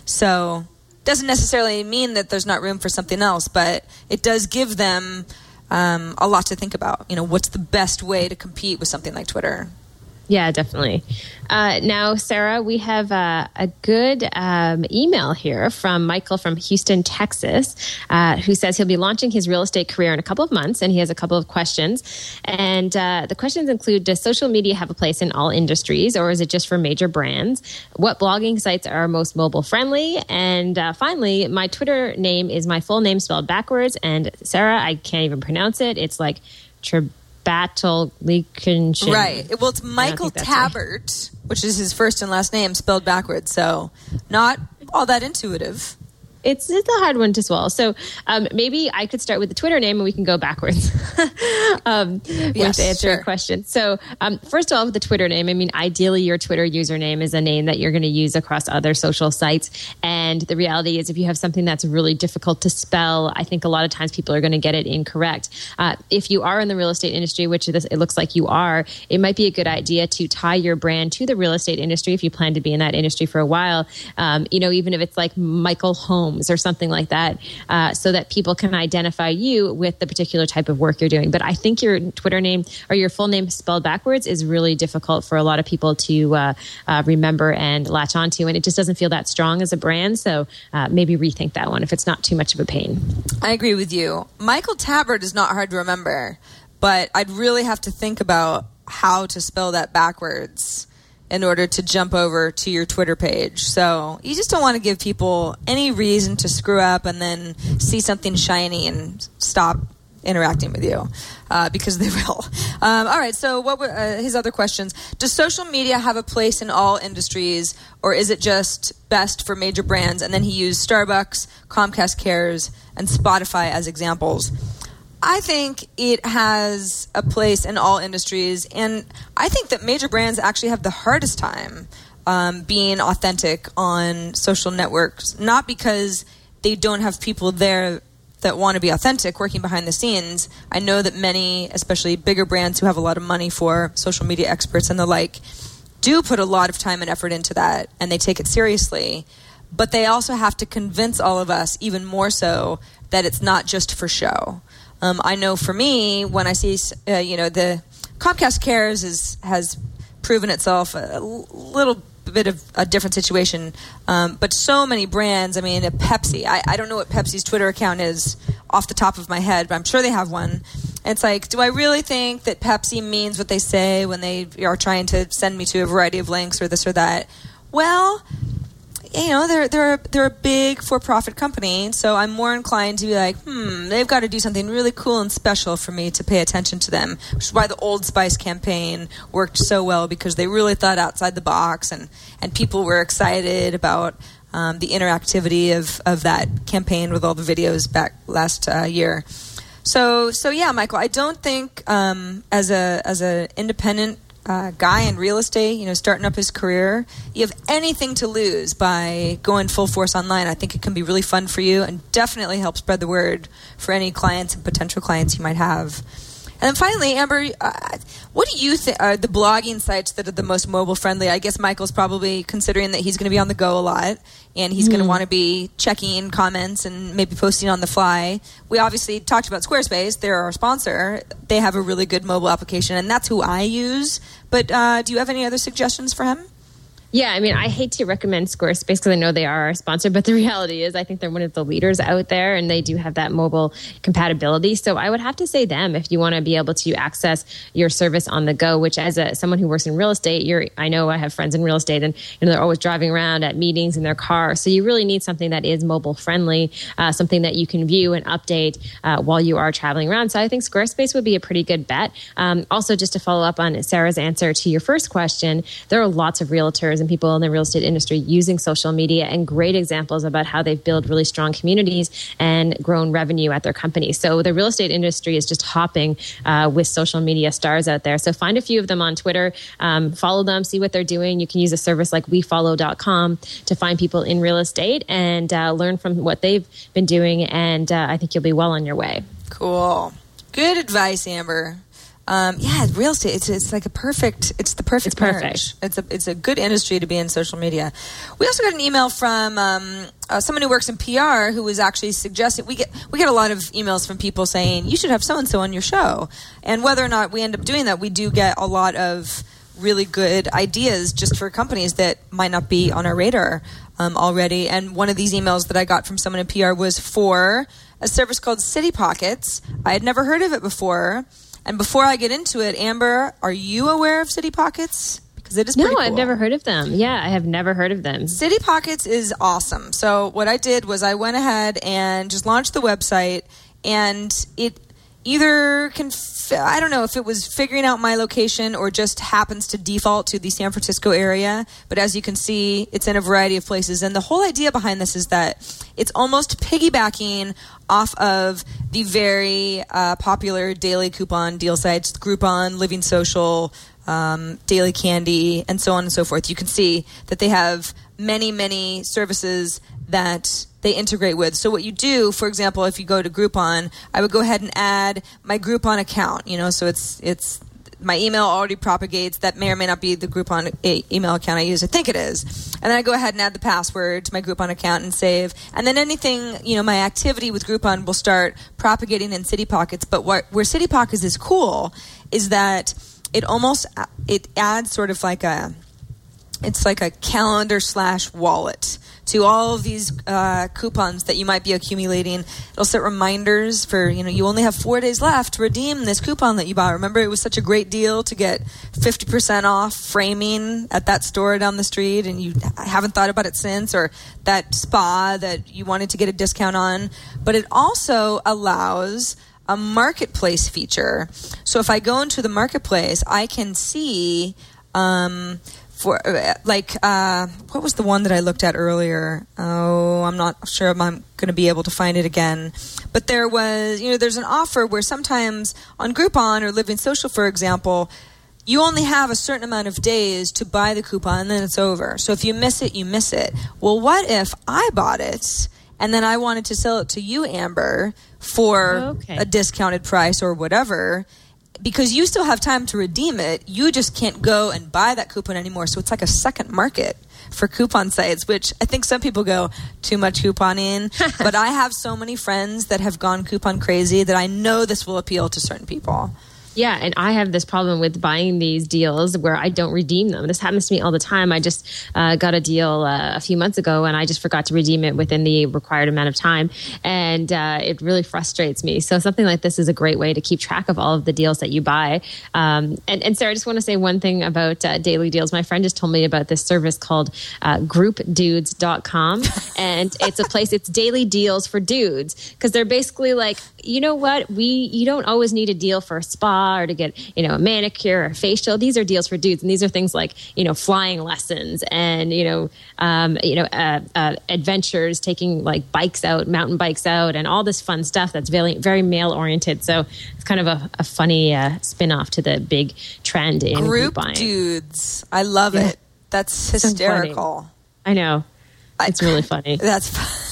So doesn't necessarily mean that there's not room for something else, but it does give them um, a lot to think about. You know, what's the best way to compete with something like Twitter? Yeah, definitely. Uh, now, Sarah, we have uh, a good um, email here from Michael from Houston, Texas, uh, who says he'll be launching his real estate career in a couple of months, and he has a couple of questions. And uh, the questions include, does social media have a place in all industries, or is it just for major brands? What blogging sites are most mobile friendly? And uh, finally, my Twitter name is my full name spelled backwards. And Sarah, I can't even pronounce it. It's like Trib. Battle Leakin. Right. Well, it's Michael Tabbert, right, which is his first and last name spelled backwards. So not all that intuitive. It's, it's a hard one to swallow. So um, maybe I could start with the Twitter name and we can go backwards um, yes, with answering sure. your question. So um, first of all, with the Twitter name, I mean, ideally your Twitter username is a name that you're going to use across other social sites. And the reality is, if you have something that's really difficult to spell, I think a lot of times people are going to get it incorrect. Uh, if you are in the real estate industry, which it looks like you are, it might be a good idea to tie your brand to the real estate industry if you plan to be in that industry for a while. Um, you know, even if it's like Michael Holmes or something like that, uh, so that people can identify you with the particular type of work you're doing. But I think your Twitter name or your full name spelled backwards is really difficult for a lot of people to uh, uh, remember and latch onto, and it just doesn't feel that strong as a brand. So uh, maybe rethink that one if it's not too much of a pain. I agree with you. Michael Tabbert is not hard to remember, but I'd really have to think about how to spell that backwards. in order to jump over to your Twitter page. So you just don't want to give people any reason to screw up and then see something shiny and stop interacting with you, uh, because they will. Um, all right, so what were uh, his other questions? Does social media have a place in all industries, or is it just best for major brands? And then he used Starbucks, Comcast Cares, and Spotify as examples. I think it has a place in all industries, and I think that major brands actually have the hardest time um, being authentic on social networks, not because they don't have people there that want to be authentic working behind the scenes. I know that many, especially bigger brands who have a lot of money for social media experts and the like, do put a lot of time and effort into that, and they take it seriously. But they also have to convince all of us, even more so, that it's not just for show. Um, I know for me, when I see, uh, you know, the Comcast Cares is, has proven itself a little bit of a different situation, um, but so many brands. I mean, a Pepsi. I, I don't know what Pepsi's Twitter account is off the top of my head, but I'm sure they have one. And it's like, do I really think that Pepsi means what they say when they are trying to send me to a variety of links or this or that? Well, you know, they're they're they're a big for-profit company, so I'm more inclined to be like, hmm, they've got to do something really cool and special for me to pay attention to them, which is why the Old Spice campaign worked so well, because they really thought outside the box, and, and people were excited about um, the interactivity of, of that campaign with all the videos back last uh, year. So so yeah, Michael, I don't think um, as a as a independent Uh, guy in real estate, you know, starting up his career, you have anything to lose by going full force online. I think it can be really fun for you and definitely help spread the word for any clients and potential clients you might have. And then finally, Amber, uh, what do you think are the blogging sites that are the most mobile friendly? I guess Michael's probably considering that he's going to be on the go a lot, and he's mm. going to want to be checking comments and maybe posting on the fly. We obviously talked about Squarespace. They're our sponsor. They have a really good mobile application, and that's who I use. But uh, do you have any other suggestions for him? Yeah, I mean, I hate to recommend Squarespace because I know they are our sponsor, but the reality is I think they're one of the leaders out there, and they do have that mobile compatibility. So I would have to say them if you want to be able to access your service on the go, which as a someone who works in real estate, you're, I know I have friends in real estate, and you know, they're always driving around at meetings in their car. So you really need something that is mobile friendly, uh, something that you can view and update uh, while you are traveling around. So I think Squarespace would be a pretty good bet. Um, also, just to follow up on Sarah's answer to your first question, there are lots of realtors and people in the real estate industry using social media, and great examples about how they've built really strong communities and grown revenue at their company. So the real estate industry is just hopping uh, with social media stars out there. So find a few of them on Twitter, um, follow them, see what they're doing. You can use a service like we follow dot com to find people in real estate and uh, learn from what they've been doing. And uh, I think you'll be well on your way. Cool. Good advice, Amber. Um, yeah, real estate, it's it's like a perfect, it's the perfect it's marriage. Perfect. It's a it's a good industry to be in, social media. We also got an email from um, uh, someone who works in P R who was actually suggesting, we get we get a lot of emails from people saying, you should have so-and-so on your show. And whether or not we end up doing that, we do get a lot of really good ideas just for companies that might not be on our radar um, already. And one of these emails that I got from someone in P R was for a service called City Pockets. I had never heard of it before. And before I get into it, Amber, are you aware of City Pockets? Because it is pretty No, cool. I've never heard of them. Yeah, I have never heard of them. City Pockets is awesome. So what I did was I went ahead and just launched the website, and it either can, I don't know if it was figuring out my location or just happens to default to the San Francisco area. But as you can see, it's in a variety of places. And the whole idea behind this is that it's almost piggybacking off of the very uh, popular daily coupon deal sites, Groupon, Living Social, um, Daily Candy, and so on and so forth. You can see that they have many, many services that they integrate with. So what you do, for example, if you go to Groupon, I would go ahead and add my Groupon account, you know, so it's it's my email already propagates. That may or may not be the Groupon e- email account I use. I think it is. And then I go ahead and add the password to my Groupon account and save. And then anything, you know, my activity with Groupon will start propagating in City Pockets. But what where City Pockets is cool is that it almost, it adds sort of like a, it's like a calendar slash wallet to all of these uh, coupons that you might be accumulating. It'll set reminders for, you know, you only have four days left to redeem this coupon that you bought. Remember, it was such a great deal to get fifty percent off framing at that store down the street, and you haven't thought about it since, or that spa that you wanted to get a discount on. But it also allows a marketplace feature. So if I go into the marketplace, I can see... Um, For like, uh, what was the one that I looked at earlier? Oh, I'm not sure if I'm going to be able to find it again. But there was, you know, there's an offer where sometimes on Groupon or Living Social, for example, you only have a certain amount of days to buy the coupon and then it's over. So if you miss it, you miss it. Well, what if I bought it and then I wanted to sell it to you, Amber, for okay. a discounted price or whatever? Because you still have time to redeem it, you just can't go and buy that coupon anymore. So it's like a second market for coupon sites, which I think some people go, too much couponing. But I have so many friends that have gone coupon crazy that I know this will appeal to certain people. Yeah, and I have this problem with buying these deals where I don't redeem them. This happens to me all the time. I just uh, got a deal uh, a few months ago, and I just forgot to redeem it within the required amount of time, and uh, it really frustrates me. So something like this is a great way to keep track of all of the deals that you buy. Um, and, and Sarah, I just want to say one thing about uh, daily deals. My friend just told me about this service called uh, group dudes dot com, and it's a place, it's daily deals for dudes, because they're basically like, you know what, we you don't always need a deal for a spa or to get, you know, a manicure or a facial. These are deals for dudes, and these are things like, you know, flying lessons and, you know, um, you know, uh, uh, adventures, taking like bikes out, mountain bikes out, and all this fun stuff that's very, very male oriented. So it's kind of a, a funny uh, spin off to the big trend in group, group buying. Dudes. I love Yeah. it. That's hysterical. So I know. It's really funny. That's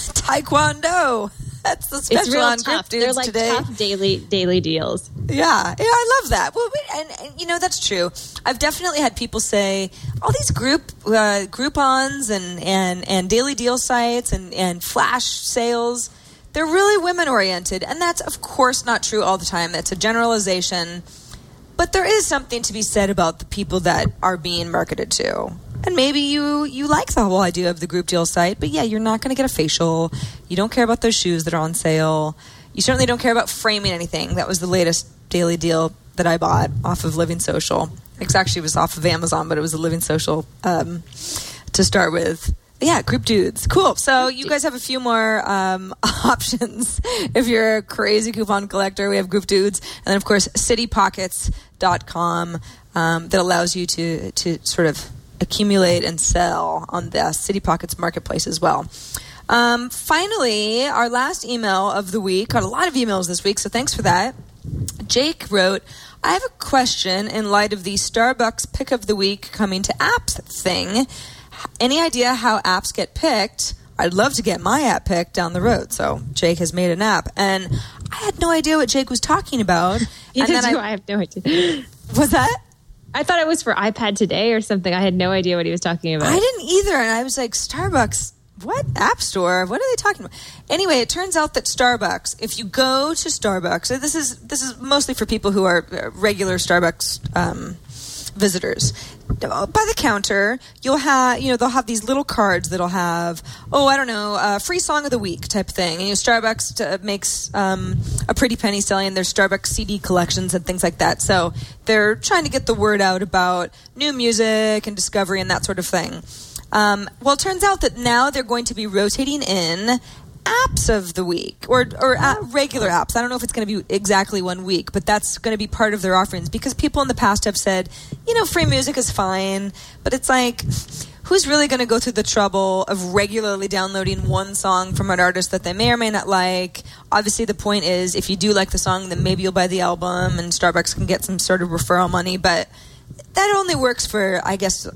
Taekwondo. That's the special It's real on tough. Group Dudes They're like today. tough daily daily deals. Yeah, yeah, I love that. Well, we- and, and you know that's true. I've definitely had people say all these group uh, Groupons and, and, and daily deal sites and, and flash sales. They're really women oriented, and that's of course not true all the time. That's a generalization, but there is something to be said about the people that are being marketed to. And maybe you, you like the whole idea of the group deal site, but yeah, you're not going to get a facial. You don't care about those shoes that are on sale. You certainly don't care about framing anything. That was the latest daily deal that I bought off of Living Social. It actually was off of Amazon, but it was a Living Social um, to start with. Yeah, group dudes. Cool. So you guys have a few more um, options. If you're a crazy coupon collector, we have group dudes. And then, of course, city pockets dot com um, that allows you to, to sort of accumulate and sell on the City Pockets marketplace as well. Um, finally, our last email of the week. Got a lot of emails this week, so thanks for that. Jake wrote, I have a question in light of the Starbucks pick of the week coming to apps thing. Any idea how apps get picked? I'd love to get my app picked down the road. So Jake has made an app, and I had no idea what Jake was talking about. Either and then do I, I have no idea. was that? I thought it was for iPad Today or something. I had no idea what he was talking about. I didn't either, and I was like, Starbucks, what? App Store? What are they talking about? Anyway, it turns out that Starbucks, if you go to Starbucks, so this is this is mostly for people who are regular Starbucks um, visitors. By the counter, you'll have, you know, they'll have these little cards that'll have, oh, I don't know, uh, free song of the week type thing. And you know, Starbucks t- makes um, a pretty penny selling their Starbucks C D collections and things like that. So they're trying to get the word out about new music and discovery and that sort of thing. Um, well, it turns out that now they're going to be rotating in apps of the week, or or uh, regular apps. I don't know if it's going to be exactly one week, but that's going to be part of their offerings, because people in the past have said, you know, free music is fine, but it's like, who's really going to go through the trouble of regularly downloading one song from an artist that they may or may not like? Obviously, the point is, if you do like the song, then maybe you'll buy the album and Starbucks can get some sort of referral money, but that only works for, I guess,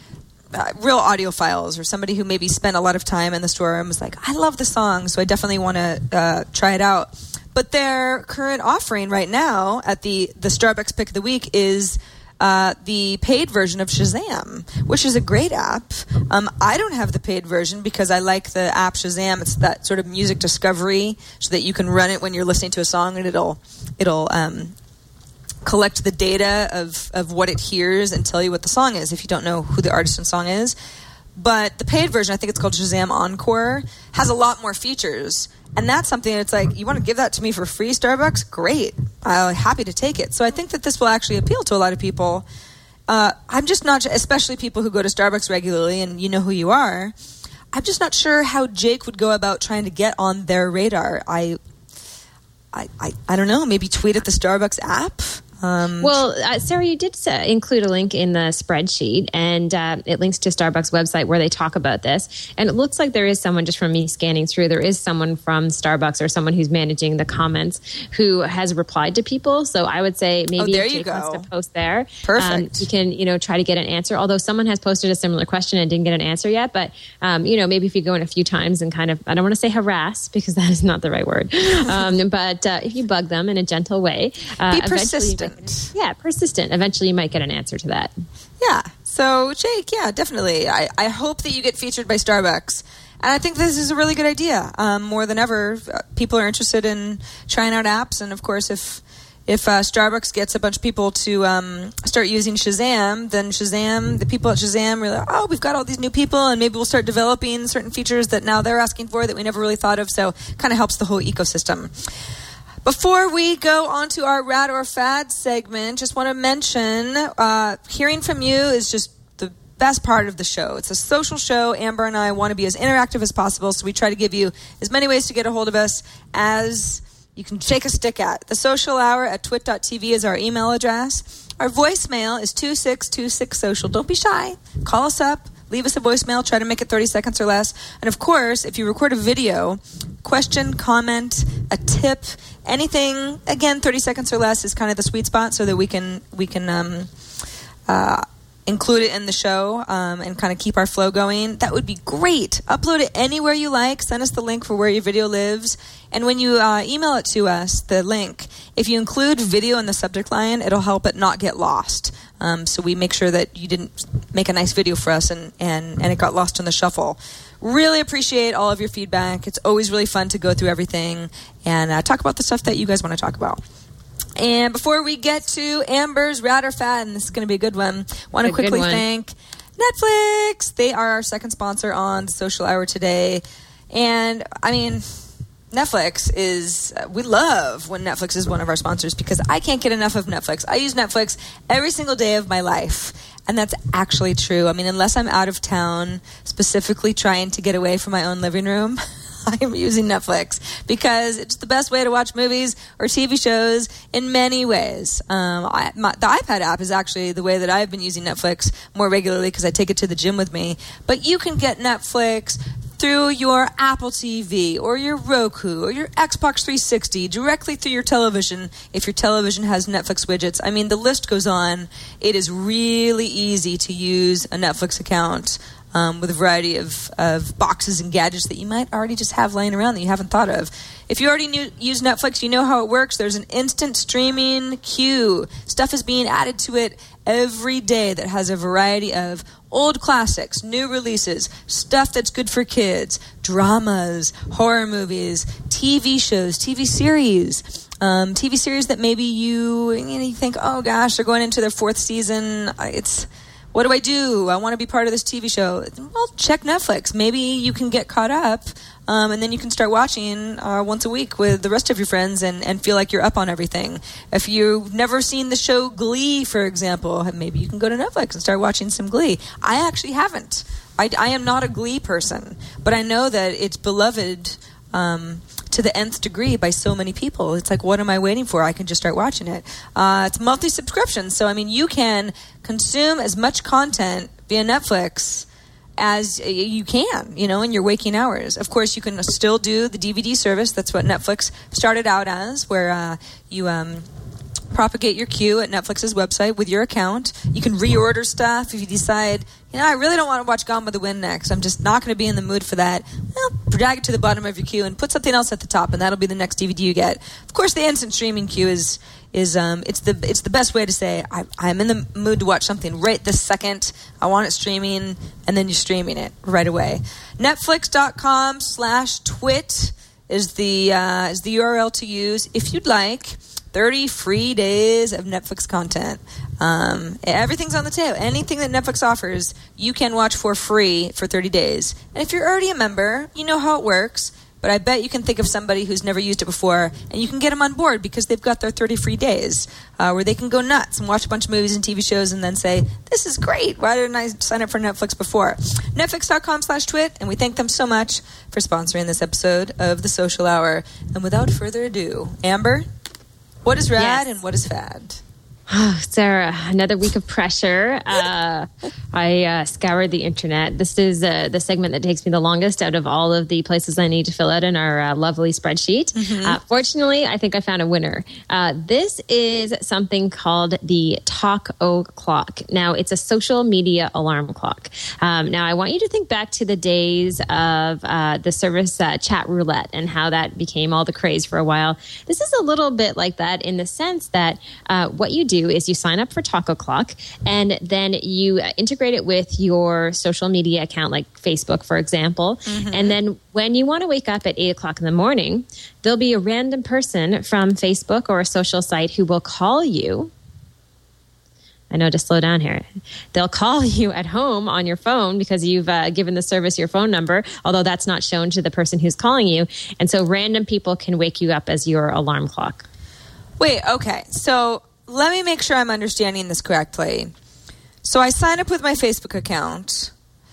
Uh, real audiophiles, or somebody who maybe spent a lot of time in the store and was like, I love the song, so I definitely want to uh, try it out. But their current offering right now at the, the Starbucks Pick of the Week is uh, the paid version of Shazam, which is a great app. Um, I don't have the paid version because I like the app Shazam. It's that sort of music discovery so that you can run it when you're listening to a song, and it'll it'll um, collect the data of, of what it hears and tell you what the song is if you don't know who the artist and song is. But the paid version, I think it's called Shazam Encore, has a lot more features. And that's something that's like, you want to give that to me for free, Starbucks? Great. I'm happy to take it. So I think that this will actually appeal to a lot of people. Uh, I'm just not, especially people who go to Starbucks regularly and you know who you are. I'm just not sure how Jake would go about trying to get on their radar. I, I, I, I don't know. Maybe tweet at the Starbucks app. Um, well, uh, Sarah, you did uh, include a link in the spreadsheet, and uh, it links to Starbucks website where they talk about this. And it looks like there is someone, just from me scanning through, there is someone from Starbucks or someone who's managing the comments who has replied to people. So I would say maybe oh, there if you Jake go. wants to post there, perfect. Um, you can, you know, try to get an answer. Although someone has posted a similar question and didn't get an answer yet, but um, you know, maybe if you go in a few times and kind of, I don't want to say harass because that is not the right word, um, but uh, if you bug them in a gentle way, uh, be persistent. Yeah. persistent. Eventually you might get an answer to that. Yeah. So, Jake, yeah, definitely. I, I hope that you get featured by Starbucks. And I think this is a really good idea. Um, more than ever, people are interested in trying out apps. And, of course, if if uh, Starbucks gets a bunch of people to um, start using Shazam, then Shazam, the people at Shazam are like, oh, we've got all these new people, and maybe we'll start developing certain features that now they're asking for that we never really thought of. So it kind of helps the whole ecosystem. Before we go on to our Rad or Fad segment, just want to mention, uh, hearing from you is just the best part of the show. It's a social show. Amber and I want to be as interactive as possible, so we try to give you as many ways to get a hold of us as you can shake a stick at. The social hour at twit dot t v is our email address. Our voicemail is two six two six social. Don't be shy. Call us up. Leave us a voicemail. Try to make it thirty seconds or less. And, of course, if you record a video, question, comment, a tip, anything, again, thirty seconds or less is kind of the sweet spot so that we can we can um, uh, include it in the show um, and kind of keep our flow going. That would be great. Upload it anywhere you like. Send us the link for where your video lives. And when you uh, email it to us, the link, if you include video in the subject line, it'll help it not get lost. Um, so we make sure that you didn't make a nice video for us and, and, and it got lost in the shuffle. Really appreciate all of your feedback. It's always really fun to go through everything and uh, talk about the stuff that you guys want to talk about. And before we get to Amber's Rad or Fad, and this is going to be a good one, want to quickly thank Netflix. They are our second sponsor on the Social Hour today. And, I mean, Netflix is, uh, we love when Netflix is one of our sponsors because I can't get enough of Netflix. I use Netflix every single day of my life. And that's actually true. I mean, unless I'm out of town, specifically trying to get away from my own living room, I'm using Netflix because it's the best way to watch movies or T V shows in many ways. Um, I, my, the iPad app is actually the way that I've been using Netflix more regularly because I take it to the gym with me. But you can get Netflix through your Apple T V or your Roku or your Xbox three sixty, directly through your television if your television has Netflix widgets. I mean, the list goes on. It is really easy to use a Netflix account um, with a variety of, of boxes and gadgets that you might already just have laying around that you haven't thought of. If you already knew, use Netflix, you know how it works. There's an instant streaming queue. Stuff is being added to it every day that has a variety of old classics, new releases, stuff that's good for kids, dramas, horror movies, T V shows, T V series, um, T V series that maybe you, you know, you think, oh gosh, they're going into their fourth season. It's what do I do? I want to be part of this T V show. Well, check Netflix. Maybe you can get caught up, um, and then you can start watching uh, once a week with the rest of your friends and, and feel like you're up on everything. If you've never seen the show Glee, for example, maybe you can go to Netflix and start watching some Glee. I actually haven't. I, I am not a Glee person, but I know that it's beloved um, to the nth degree by so many people. It's like, what am I waiting for? I can just start watching it. Uh, it's monthly subscription, so I mean, you can consume as much content via Netflix as you can, you know, in your waking hours. Of course, you can still do the D V D service. That's what Netflix started out as, where uh, you um, propagate your queue at Netflix's website with your account. You can reorder stuff if you decide, you know, I really don't want to watch Gone with the Wind next. I'm just not going to be in the mood for that. Well, drag it to the bottom of your queue and put something else at the top, and that'll be the next D V D you get. Of course, the instant streaming queue is is um it's the it's the best way to say I, I'm in the mood to watch something right this second. I want it streaming, and then you're streaming it right away. Netflix.com slash twit is the uh, is the U R L to use if you'd like thirty free days of Netflix content. Um, everything's on the table. Anything that Netflix offers, you can watch for free for thirty days. And if you're already a member, you know how it works. But I bet you can think of somebody who's never used it before, and you can get them on board because they've got their thirty free days uh, where they can go nuts and watch a bunch of movies and T V shows and then say, this is great. Why didn't I sign up for Netflix before? Netflix.com slash twit, and we thank them so much for sponsoring this episode of The Social Hour. And without further ado, Amber, what is rad Yes. and what is fad? Oh, Sarah, another week of pressure. Uh, I uh, scoured the internet. This is uh, the segment that takes me the longest out of all of the places I need to fill out in our uh, lovely spreadsheet. Mm-hmm. Uh, fortunately, I think I found a winner. Uh, this is something called the Talk-O Clock. Now, it's a social media alarm clock. Um, now, I want you to think back to the days of uh, the service uh, Chat Roulette and how that became all the craze for a while. This is a little bit like that in the sense that uh, what you do is you sign up for Talk-O Clock and then you integrate it with your social media account, like Facebook, for example. Mm-hmm. And then when you want to wake up at eight o'clock in the morning, there'll be a random person from Facebook or a social site who will call you. I know to slow down here. They'll call you at home on your phone because you've uh, given the service your phone number, although that's not shown to the person who's calling you. And so random people can wake you up as your alarm clock. Wait, okay. So let me make sure I'm understanding this correctly. So I sign up with my Facebook account.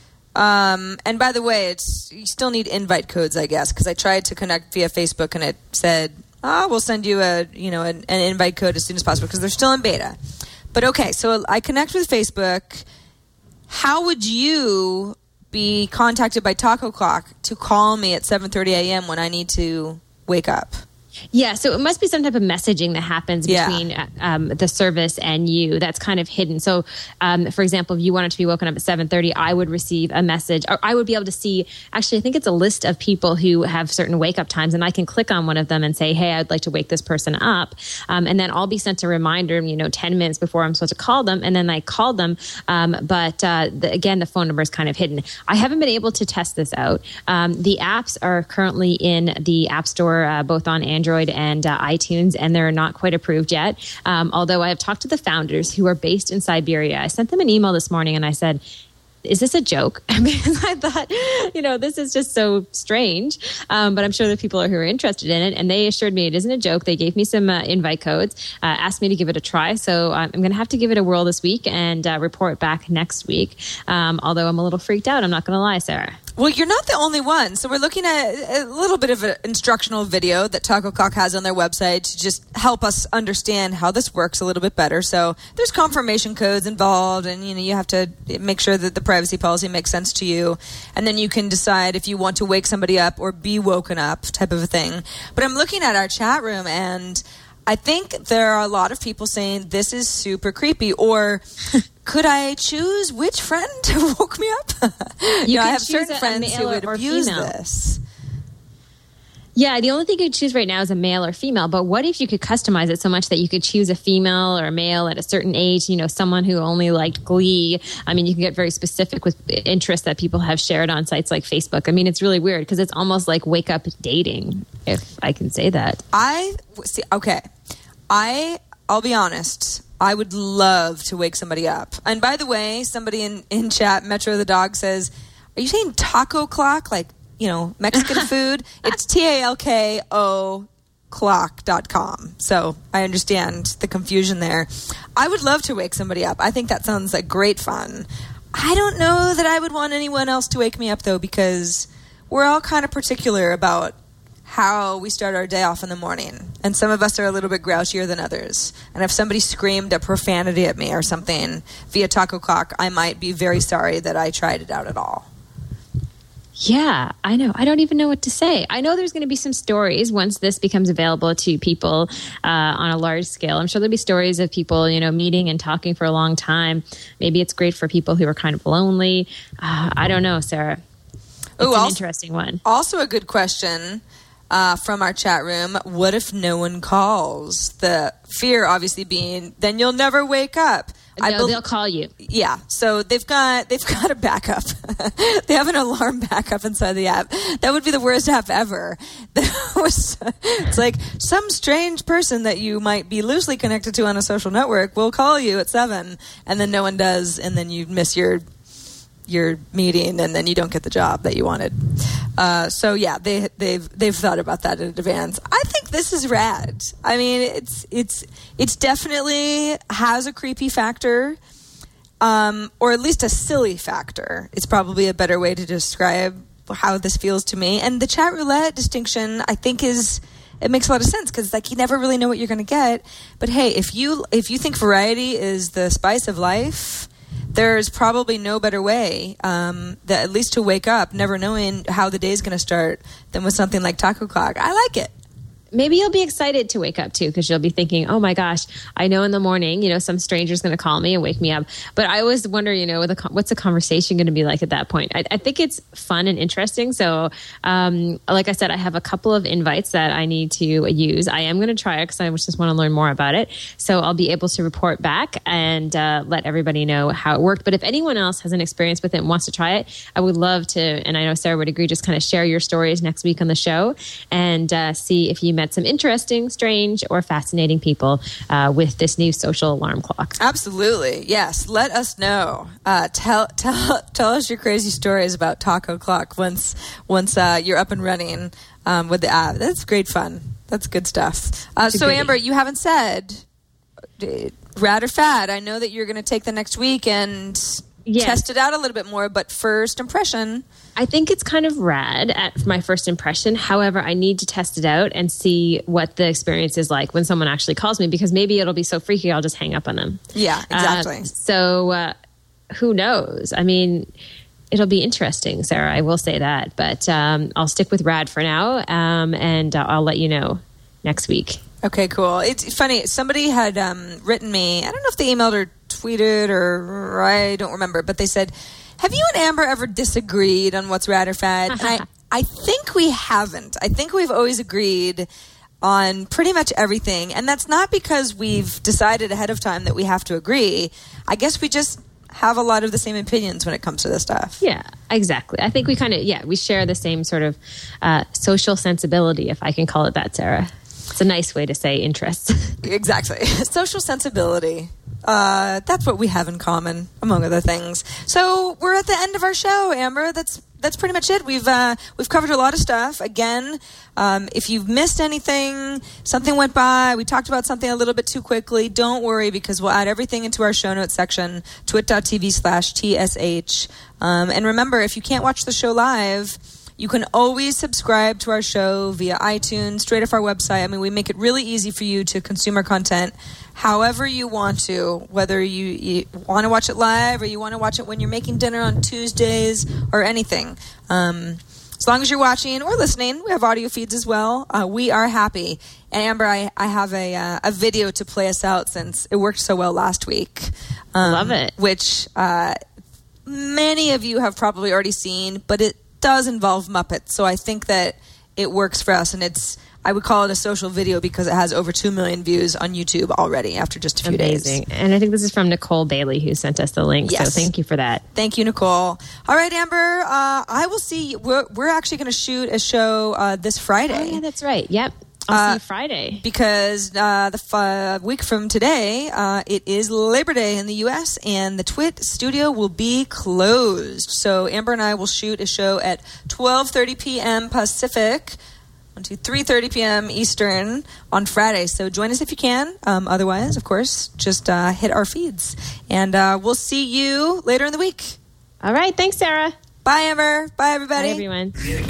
Um, and by the way, it's you still need invite codes, I guess, because I tried to connect via Facebook and it said, oh, we'll send you a, you know, an, an invite code as soon as possible because they're still in beta. But okay, so I connect with Facebook. How would you be contacted by Talk-O Clock to call me at seven thirty a.m. when I need to wake up? Yeah, so it must be some type of messaging that happens Yeah. between um, the service and you that's kind of hidden. So, um, for example, if you wanted to be woken up at seven thirty, I would receive a message, or I would be able to see, actually, I think it's a list of people who have certain wake-up times, and I can click on one of them and say, hey, I'd like to wake this person up. Um, and then I'll be sent a reminder, you know, ten minutes before I'm supposed to call them, and then I call them. Um, but, uh, the, again, the phone number is kind of hidden. I haven't been able to test this out. Um, the apps are currently in the App Store, uh, both on Android Android and uh, iTunes, and they're not quite approved yet. Um, although I have talked to the founders who are based in Siberia. I sent them an email this morning and I said, is this a joke? Because I thought, you know, this is just so strange. Um, but I'm sure the people who are interested in it, and they assured me it isn't a joke. They gave me some uh, invite codes, uh, asked me to give it a try. So I'm going to have to give it a whirl this week and uh, report back next week. Um, although I'm a little freaked out, I'm not going to lie, Sarah. Well, you're not the only one. So we're looking at a little bit of an instructional video that Talk-O Clock has on their website to just help us understand how this works a little bit better. So there's confirmation codes involved, and you know you have to make sure that the privacy policy makes sense to you, and then you can decide if you want to wake somebody up or be woken up, type of a thing. But I'm looking at our chat room, and I think there are a lot of people saying this is super creepy, or could I choose which friend woke me up? you, you know, can I have choose certain a, friends a who male would or abuse female. this. Yeah, the only thing you could choose right now is a male or female. But what if you could customize it so much that you could choose a female or a male at a certain age? You know, someone who only liked Glee. I mean, you can get very specific with interests that people have shared on sites like Facebook. I mean, it's really weird because it's almost like wake up dating, if I can say that. I see. Okay, I I'll be honest. I would love to wake somebody up. And by the way, somebody in, in chat, Metro the Dog, says, are you saying Talk-O Clock? Like, you know, Mexican food? It's T A L K O clock dot com. So I understand the confusion there. I would love to wake somebody up. I think that sounds like great fun. I don't know that I would want anyone else to wake me up, though, because we're all kind of particular about how we start our day off in the morning. And some of us are a little bit grouchier than others. And if somebody screamed a profanity at me or something via Talk-O Clock, I might be very sorry that I tried it out at all. Yeah, I know. I don't even know what to say. I know there's going to be some stories once this becomes available to people uh, on a large scale. I'm sure there'll be stories of people, you know, meeting and talking for a long time. Maybe it's great for people who are kind of lonely. Uh, I don't know, Sarah. It's Ooh, an also, interesting one. Also a good question uh, from our chat room. What if no one calls? The fear obviously being, then you'll never wake up. No, I bel- they'll call you. Yeah, so they've got they've got a backup. They have an alarm backup inside the app. That would be the worst app ever. That was, it's like some strange person that you might be loosely connected to on a social network will call you at seven, and then no one does, and then you miss your your meeting, and then you don't get the job that you wanted. Uh, so yeah, they they've they've thought about that in advance. I think this is rad. I mean, it's it's it's definitely has a creepy factor, um, or at least a silly factor. It's probably a better way to describe how this feels to me. And the chat roulette distinction, I think, is it makes a lot of sense because like you never really know what you're going to get. But hey, if you if you think variety is the spice of life, there's probably no better way, um, that at least to wake up never knowing how the day is going to start than with something like Taco Clock. I like it. Maybe you'll be excited to wake up too, because you'll be thinking, oh my gosh, I know in the morning, you know, some stranger's going to call me and wake me up. But I always wonder, you know, what's the conversation going to be like at that point? I, I think it's fun and interesting. So, um, like I said, I have a couple of invites that I need to use. I am going to try it because I just want to learn more about it. So I'll be able to report back and uh, let everybody know how it worked. But if anyone else has an experience with it and wants to try it, I would love to, and I know Sarah would agree, just kind of share your stories next week on the show and uh, see if you met some interesting, strange, or fascinating people uh, with this new social alarm clock. Absolutely. Yes. Let us know. Uh, tell tell tell us your crazy stories about Taco Clock once once uh, you're up and running um, with the app. That's great fun. That's good stuff. Uh, so, goodie. Amber, you haven't said uh, rad or fad. I know that you're going to take the next week and Yes. test it out a little bit more, but first impression. I think it's kind of rad at my first impression. However, I need to test it out and see what the experience is like when someone actually calls me, because maybe it'll be so freaky I'll just hang up on them. Yeah, exactly. Uh, so uh, who knows? I mean, it'll be interesting, Sarah. I will say that. But um, I'll stick with rad for now, um, and uh, I'll let you know next week. Okay, cool. It's funny. Somebody had um, written me, I don't know if they emailed or tweeted or I don't remember, but they said, have you and Amber ever disagreed on what's rad or fad? And I, I think we haven't. I think we've always agreed on pretty much everything. And that's not because we've decided ahead of time that we have to agree. I guess we just have a lot of the same opinions when it comes to this stuff. Yeah, exactly. I think we kind of, yeah, we share the same sort of uh, social sensibility, if I can call it that, Sarah. It's a nice way to say interests. Exactly. Social sensibility. Uh, that's what we have in common, among other things. So we're at the end of our show, Amber. That's that's pretty much it. We've uh, we've covered a lot of stuff. Again, um, if you've missed anything, something went by, we talked about something a little bit too quickly, don't worry, because we'll add everything into our show notes section, twit.tv slash TSH. Um, and remember, if you can't watch the show live, you can always subscribe to our show via iTunes, straight off our website. I mean, we make it really easy for you to consume our content however you want to, whether you, you want to watch it live or you want to watch it when you're making dinner on Tuesdays or anything. Um, as long as you're watching or listening, we have audio feeds as well. Uh, we are happy. And Amber, I, I have a uh, a video to play us out since it worked so well last week. Um, Love it. Which uh, many of you have probably already seen, but it does involve Muppets, so I think that it works for us, and it's, I would call it a social video because it has over two million views on YouTube already after just a few Amazing. days. And I think this is from Nicole Bailey, who sent us the link, Yes. so thank you for that. Thank you, Nicole. All right, Amber, uh, I will see you. We're, we're actually going to shoot a show uh, this Friday. Oh, yeah, that's right. Yep. I'll Uh, see you Friday. Because uh, the f- uh, week from today, uh, it is Labor Day in the U S, and the Twit studio will be closed. So Amber and I will shoot a show at twelve thirty p.m. Pacific, one to three thirty p.m. Eastern on Friday. So join us if you can. Um, otherwise, of course, just uh, hit our feeds. And uh, we'll see you later in the week. All right. Thanks, Sarah. Bye, Amber. Bye, everybody. Bye, everyone. Did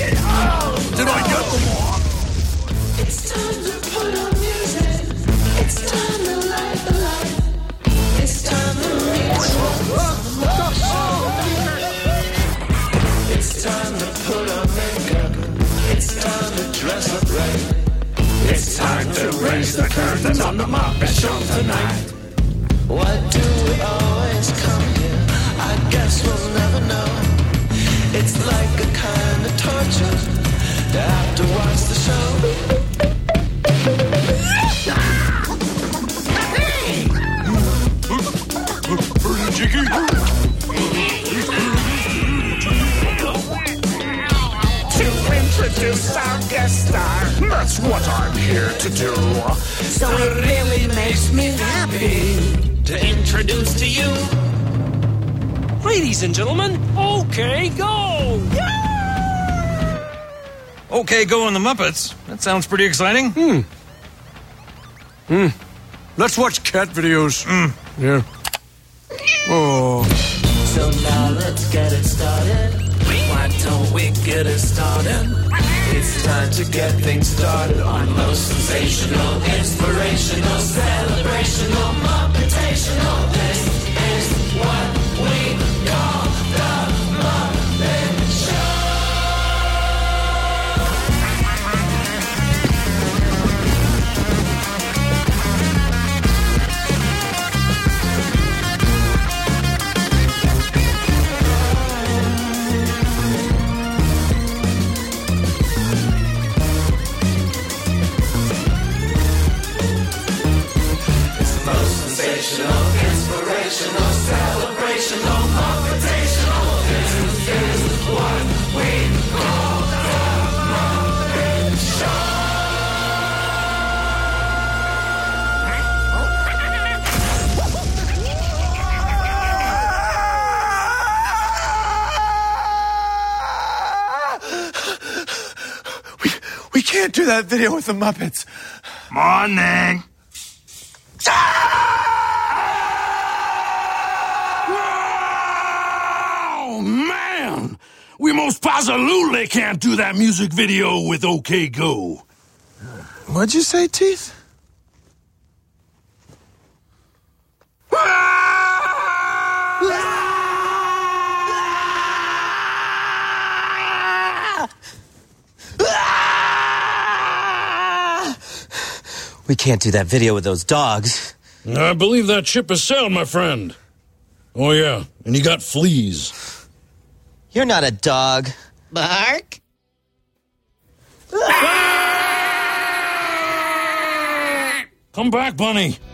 I get them all? It's time to put on music. It's time to light the light. It's time to reach. It's time to put on makeup. It's time to dress up right. It's time to raise the curtain on the Muppet Show tonight. Why do we always come here? I guess we'll never know. It's like a kind of torture to have to watch the show. introduce our guest star. That's what I'm here to do. So it really makes me happy to introduce to you. Ladies and gentlemen, OK Go! OK Go and the Muppets? That sounds pretty exciting. Hmm. Hmm. Let's watch cat videos. Mm. Yeah. Oh. So now let's get it started. Why don't we get it started? It's time to get things started on most sensational, inspirational, celebrational, Muppetational. This is what we call the Muppet Show. Sensational, inspirational, celebrational, Muppetational. This is what we call the Muppet Show. We, we can't do that video with the Muppets. Morning. Oh, man! We most positively can't do that music video with OK Go. What'd you say, Teeth? We can't do that video with those dogs. I believe that ship has sailed, my friend. Oh, yeah, and you got fleas. You're not a dog. Bark. Come back, Bunny.